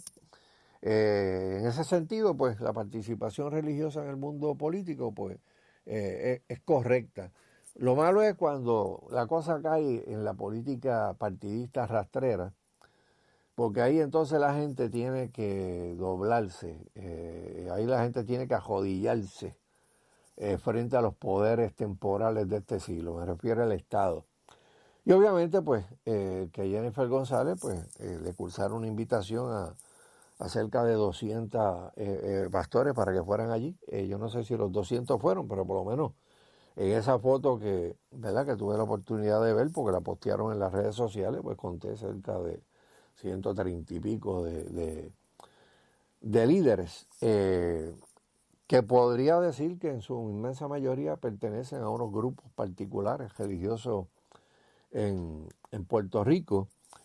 eh, en ese sentido, pues, la participación religiosa en el mundo político, pues, eh, es, es correcta. Lo malo es cuando la cosa cae en la política partidista rastrera, porque ahí entonces la gente tiene que doblarse, eh, ahí la gente tiene que arrodillarse eh, frente a los poderes temporales de este siglo, me refiero al Estado. Y obviamente, pues, eh, que Jennifer González, pues, eh, le cursaron una invitación a, a cerca de doscientos eh, eh, pastores para que fueran allí. Eh, yo no sé si los doscientos fueron, pero por lo menos en esa foto que, ¿verdad? que tuve la oportunidad de ver, porque la postearon en las redes sociales, pues conté cerca de ciento treinta y pico de, de, de líderes, eh, que podría decir que en su inmensa mayoría pertenecen a unos grupos particulares religiosos En, en Puerto Rico,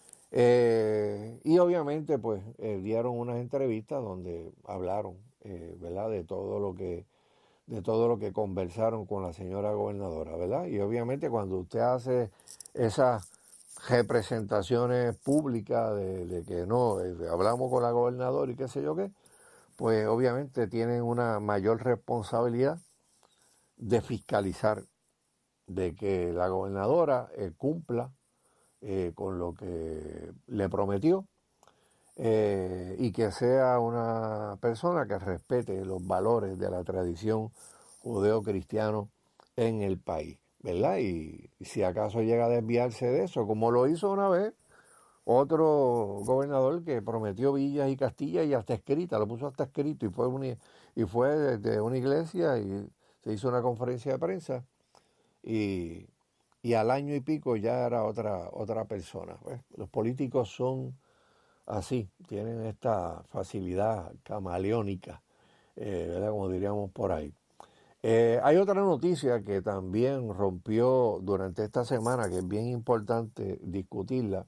eh, y obviamente pues eh, dieron unas entrevistas donde hablaron eh, ¿verdad? de todo lo que de todo lo que conversaron con la señora gobernadora, ¿verdad? Y obviamente cuando usted hace esas representaciones públicas de, de que no, eh, hablamos con la gobernadora y qué sé yo qué, pues obviamente tienen una mayor responsabilidad de fiscalizar, de que la gobernadora eh, cumpla eh, con lo que le prometió eh, y que sea una persona que respete los valores de la tradición judeo-cristiano en el país, ¿verdad? Y, y si acaso llega a desviarse de eso, como lo hizo una vez otro gobernador que prometió villas y Castillas y hasta escrita, lo puso hasta escrito y fue, una, y fue desde una iglesia y se hizo una conferencia de prensa y, y al año y pico ya era otra, otra persona. Pues, los políticos son así, tienen esta facilidad camaleónica, eh, ¿verdad? Como diríamos por ahí. Eh, hay otra noticia que también rompió durante esta semana, que es bien importante discutirla,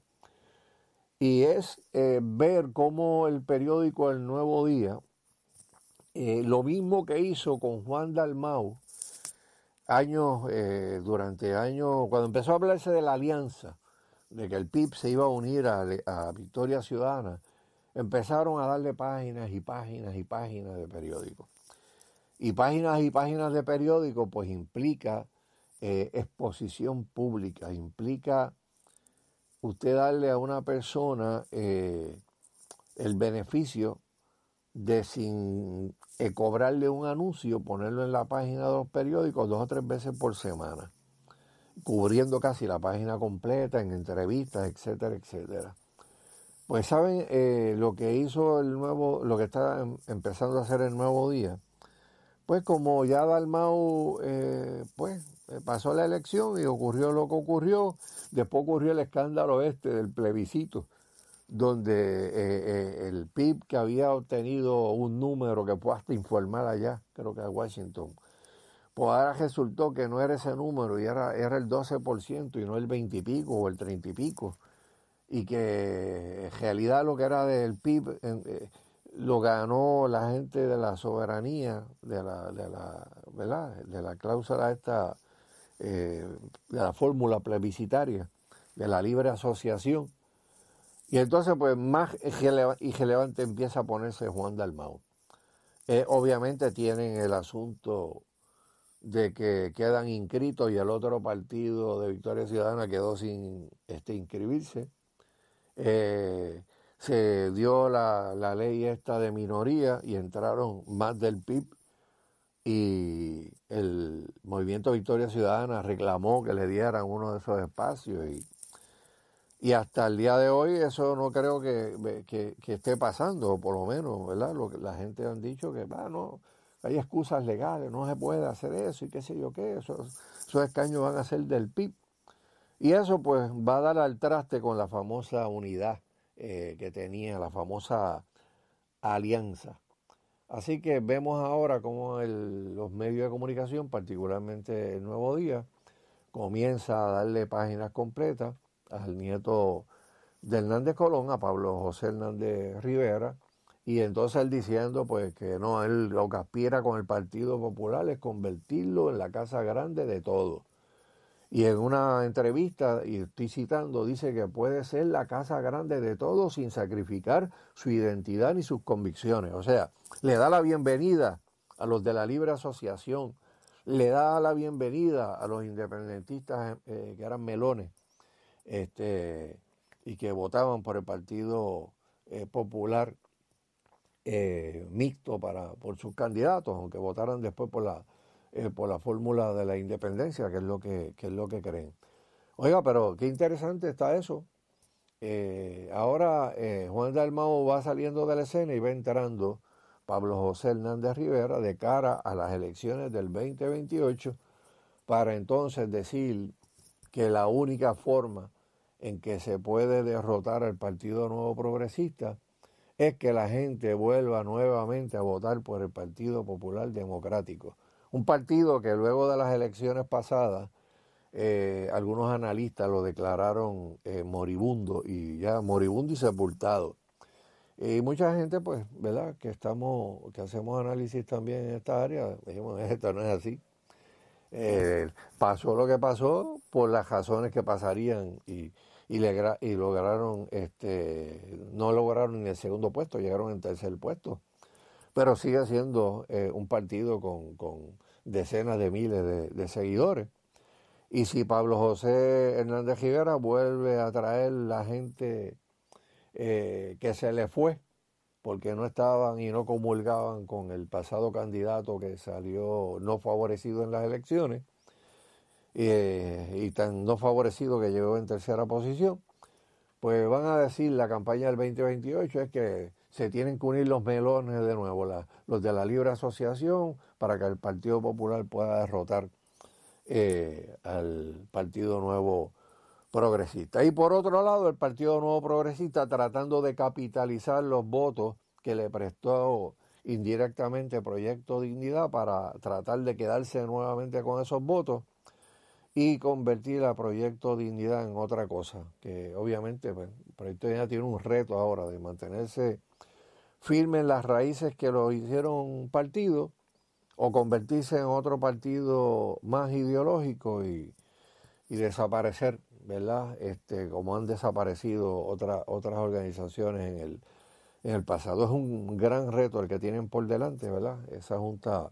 y es eh, ver cómo el periódico El Nuevo Día, eh, lo mismo que hizo con Juan Dalmau, años, eh, durante años, cuando empezó a hablarse de la alianza, de que el P I B se iba a unir a, a Victoria Ciudadana, empezaron a darle páginas y páginas y páginas de periódico. Y páginas y páginas de periódico, pues implica eh, exposición pública, implica usted darle a una persona eh, el beneficio de sin eh, cobrarle un anuncio, ponerlo en la página de los periódicos dos o tres veces por semana, cubriendo casi la página completa en entrevistas, etcétera, etcétera. Pues saben eh, lo que hizo el nuevo, lo que está em, empezando a hacer el Nuevo Día. Pues como ya Dalmau eh, pues, pasó la elección y ocurrió lo que ocurrió, después ocurrió el escándalo este del plebiscito, donde eh, eh, el P I B que había obtenido un número que fue hasta informar allá, creo que a Washington, pues ahora resultó que no era ese número y era, era el doce por ciento y no el veinte y pico o el treinta y pico, y que en realidad lo que era del P I B... Eh, lo ganó la gente de la soberanía, de la, de la, ¿verdad? De la cláusula esta, eh, de la fórmula plebiscitaria, de la libre asociación. Y entonces, pues, más irrelevante empieza a ponerse Juan Dalmau. Eh, obviamente tienen el asunto de que quedan inscritos y el otro partido de Victoria Ciudadana quedó sin este, inscribirse. Eh, se dio la, la ley esta de minoría y entraron más del P I B y el Movimiento Victoria Ciudadana reclamó que le dieran uno de esos espacios y, y hasta el día de hoy eso no creo que, que, que esté pasando, o por lo menos, ¿verdad? Lo que la gente han dicho que ah, no, hay excusas legales, no se puede hacer eso y qué sé yo qué, esos, esos escaños van a ser del P I B y eso pues va a dar al traste con la famosa unidad Eh, que tenía, la famosa alianza. Así que vemos ahora cómo el, los medios de comunicación, particularmente El Nuevo Día, comienza a darle páginas completas al nieto de Hernández Colón, a Pablo José Hernández Rivera, y entonces él diciendo pues que no, él lo que aspira con el Partido Popular es convertirlo en la casa grande de todos. Y en una entrevista, y estoy citando, dice que puede ser la casa grande de todos sin sacrificar su identidad ni sus convicciones. O sea, le da la bienvenida a los de la libre asociación, le da la bienvenida a los independentistas eh, que eran melones este, y que votaban por el Partido eh, Popular eh, mixto para, por sus candidatos, aunque votaran después por la... Eh, por la fórmula de la independencia, que es lo que, que es lo que creen. Oiga, pero qué interesante está eso. Eh, ahora eh, Juan Dalmau va saliendo de la escena y va entrando Pablo José Hernández Rivera de cara a las elecciones del veinte veintiocho para entonces decir que la única forma en que se puede derrotar al Partido Nuevo Progresista es que la gente vuelva nuevamente a votar por el Partido Popular Democrático. Un partido que luego de las elecciones pasadas, eh, algunos analistas lo declararon eh, moribundo y ya moribundo y sepultado. Y mucha gente, pues, ¿verdad?, que estamos, que hacemos análisis también en esta área, dijimos, esto no es así. Eh, pasó lo que pasó por las razones que pasarían y, y, le, y lograron, este, no lograron ni el segundo puesto, llegaron en tercer puesto. Pero sigue siendo eh, un partido con, con decenas de miles de, de seguidores. Y si Pablo José Hernández Rivera vuelve a traer la gente eh, que se le fue, porque no estaban y no comulgaban con el pasado candidato que salió no favorecido en las elecciones, eh, y tan no favorecido que llegó en tercera posición, pues van a decir la campaña del veinte veintiocho es que se tienen que unir los melones de nuevo, la, los de la libre asociación, para que el Partido Popular pueda derrotar eh, al Partido Nuevo Progresista. Y por otro lado, el Partido Nuevo Progresista tratando de capitalizar los votos que le prestó indirectamente Proyecto Dignidad para tratar de quedarse nuevamente con esos votos y convertir a Proyecto Dignidad en otra cosa, que obviamente pues, Proyecto Dignidad tiene un reto ahora de mantenerse firme en las raíces que lo hicieron partido o convertirse en otro partido más ideológico y, y desaparecer, ¿verdad? Este, como han desaparecido otra, otras organizaciones en el, en el pasado. Es un gran reto el que tienen por delante, ¿verdad? Esa junta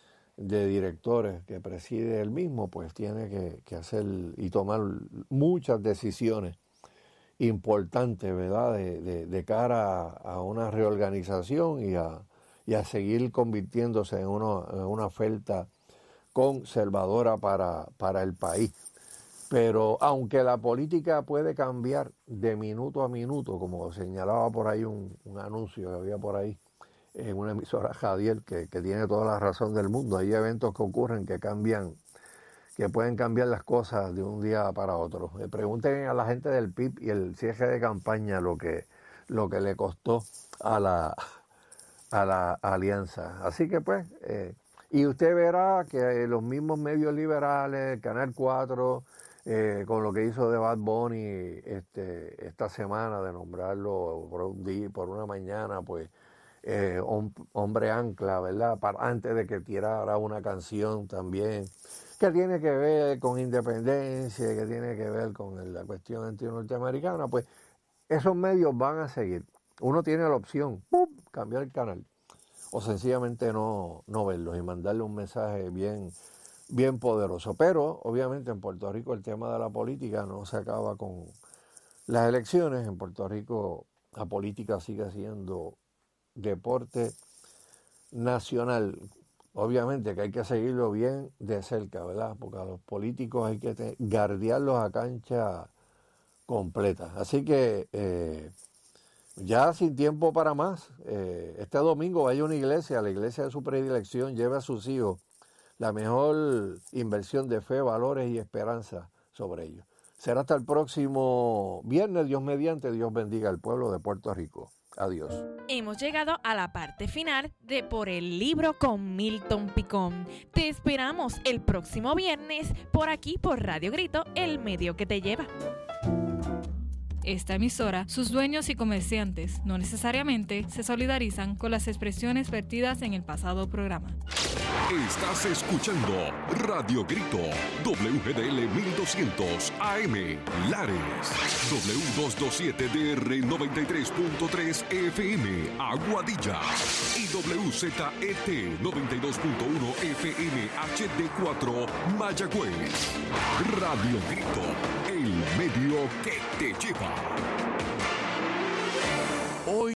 de directores que preside él mismo, pues tiene que, que hacer y tomar muchas decisiones importantes, ¿verdad? De, de, de cara a, a una reorganización y a, y a seguir convirtiéndose en, uno, en una oferta conservadora para, para el país. Pero aunque la política puede cambiar de minuto a minuto, como señalaba por ahí un, un anuncio que había por ahí en una emisora Jadiel, que, que tiene toda la razón del mundo, hay eventos que ocurren que cambian, que pueden cambiar las cosas de un día para otro. Le pregunten a la gente del P I B y el cierre de campaña lo que, lo que le costó a la, a la alianza. Así que pues, eh, y usted verá que los mismos medios liberales, Canal cuatro, eh, con lo que hizo de Bad Bunny este, esta semana, de nombrarlo por un día, por una mañana, pues, eh, hombre ancla, ¿verdad? Para, antes de que tirara una canción también, que tiene que ver con independencia, que tiene que ver con la cuestión anti-norteamericana, pues esos medios van a seguir. Uno tiene la opción, ¡pum!, cambiar el canal, o sencillamente no, no verlos y mandarle un mensaje bien, bien poderoso. Pero obviamente en Puerto Rico el tema de la política no se acaba con las elecciones. En Puerto Rico la política sigue siendo deporte nacional. Obviamente que hay que seguirlo bien de cerca, ¿verdad? Porque a los políticos hay que te- guardiarlos a cancha completa. Así que eh, ya sin tiempo para más, eh, este domingo vaya a una iglesia, a la iglesia de su predilección, lleve a sus hijos la mejor inversión de fe, valores y esperanza sobre ellos. Será hasta el próximo viernes, Dios mediante. Dios bendiga al pueblo de Puerto Rico. Adiós. Hemos llegado a la parte final de Por el Libro con Milton Picón. Te esperamos el próximo viernes por aquí por Radio Grito, el medio que te lleva. Esta emisora, sus dueños y comerciantes no necesariamente se solidarizan con las expresiones vertidas en el pasado programa. Estás escuchando Radio Grito, W G D L mil doscientos A M, Lares, W doscientos veintisiete D R noventa y tres punto tres F M, Aguadilla, y W Z E T noventa y dos punto uno F M H D cuatro, Mayagüez. Radio Grito, el medio que te lleva. Hoy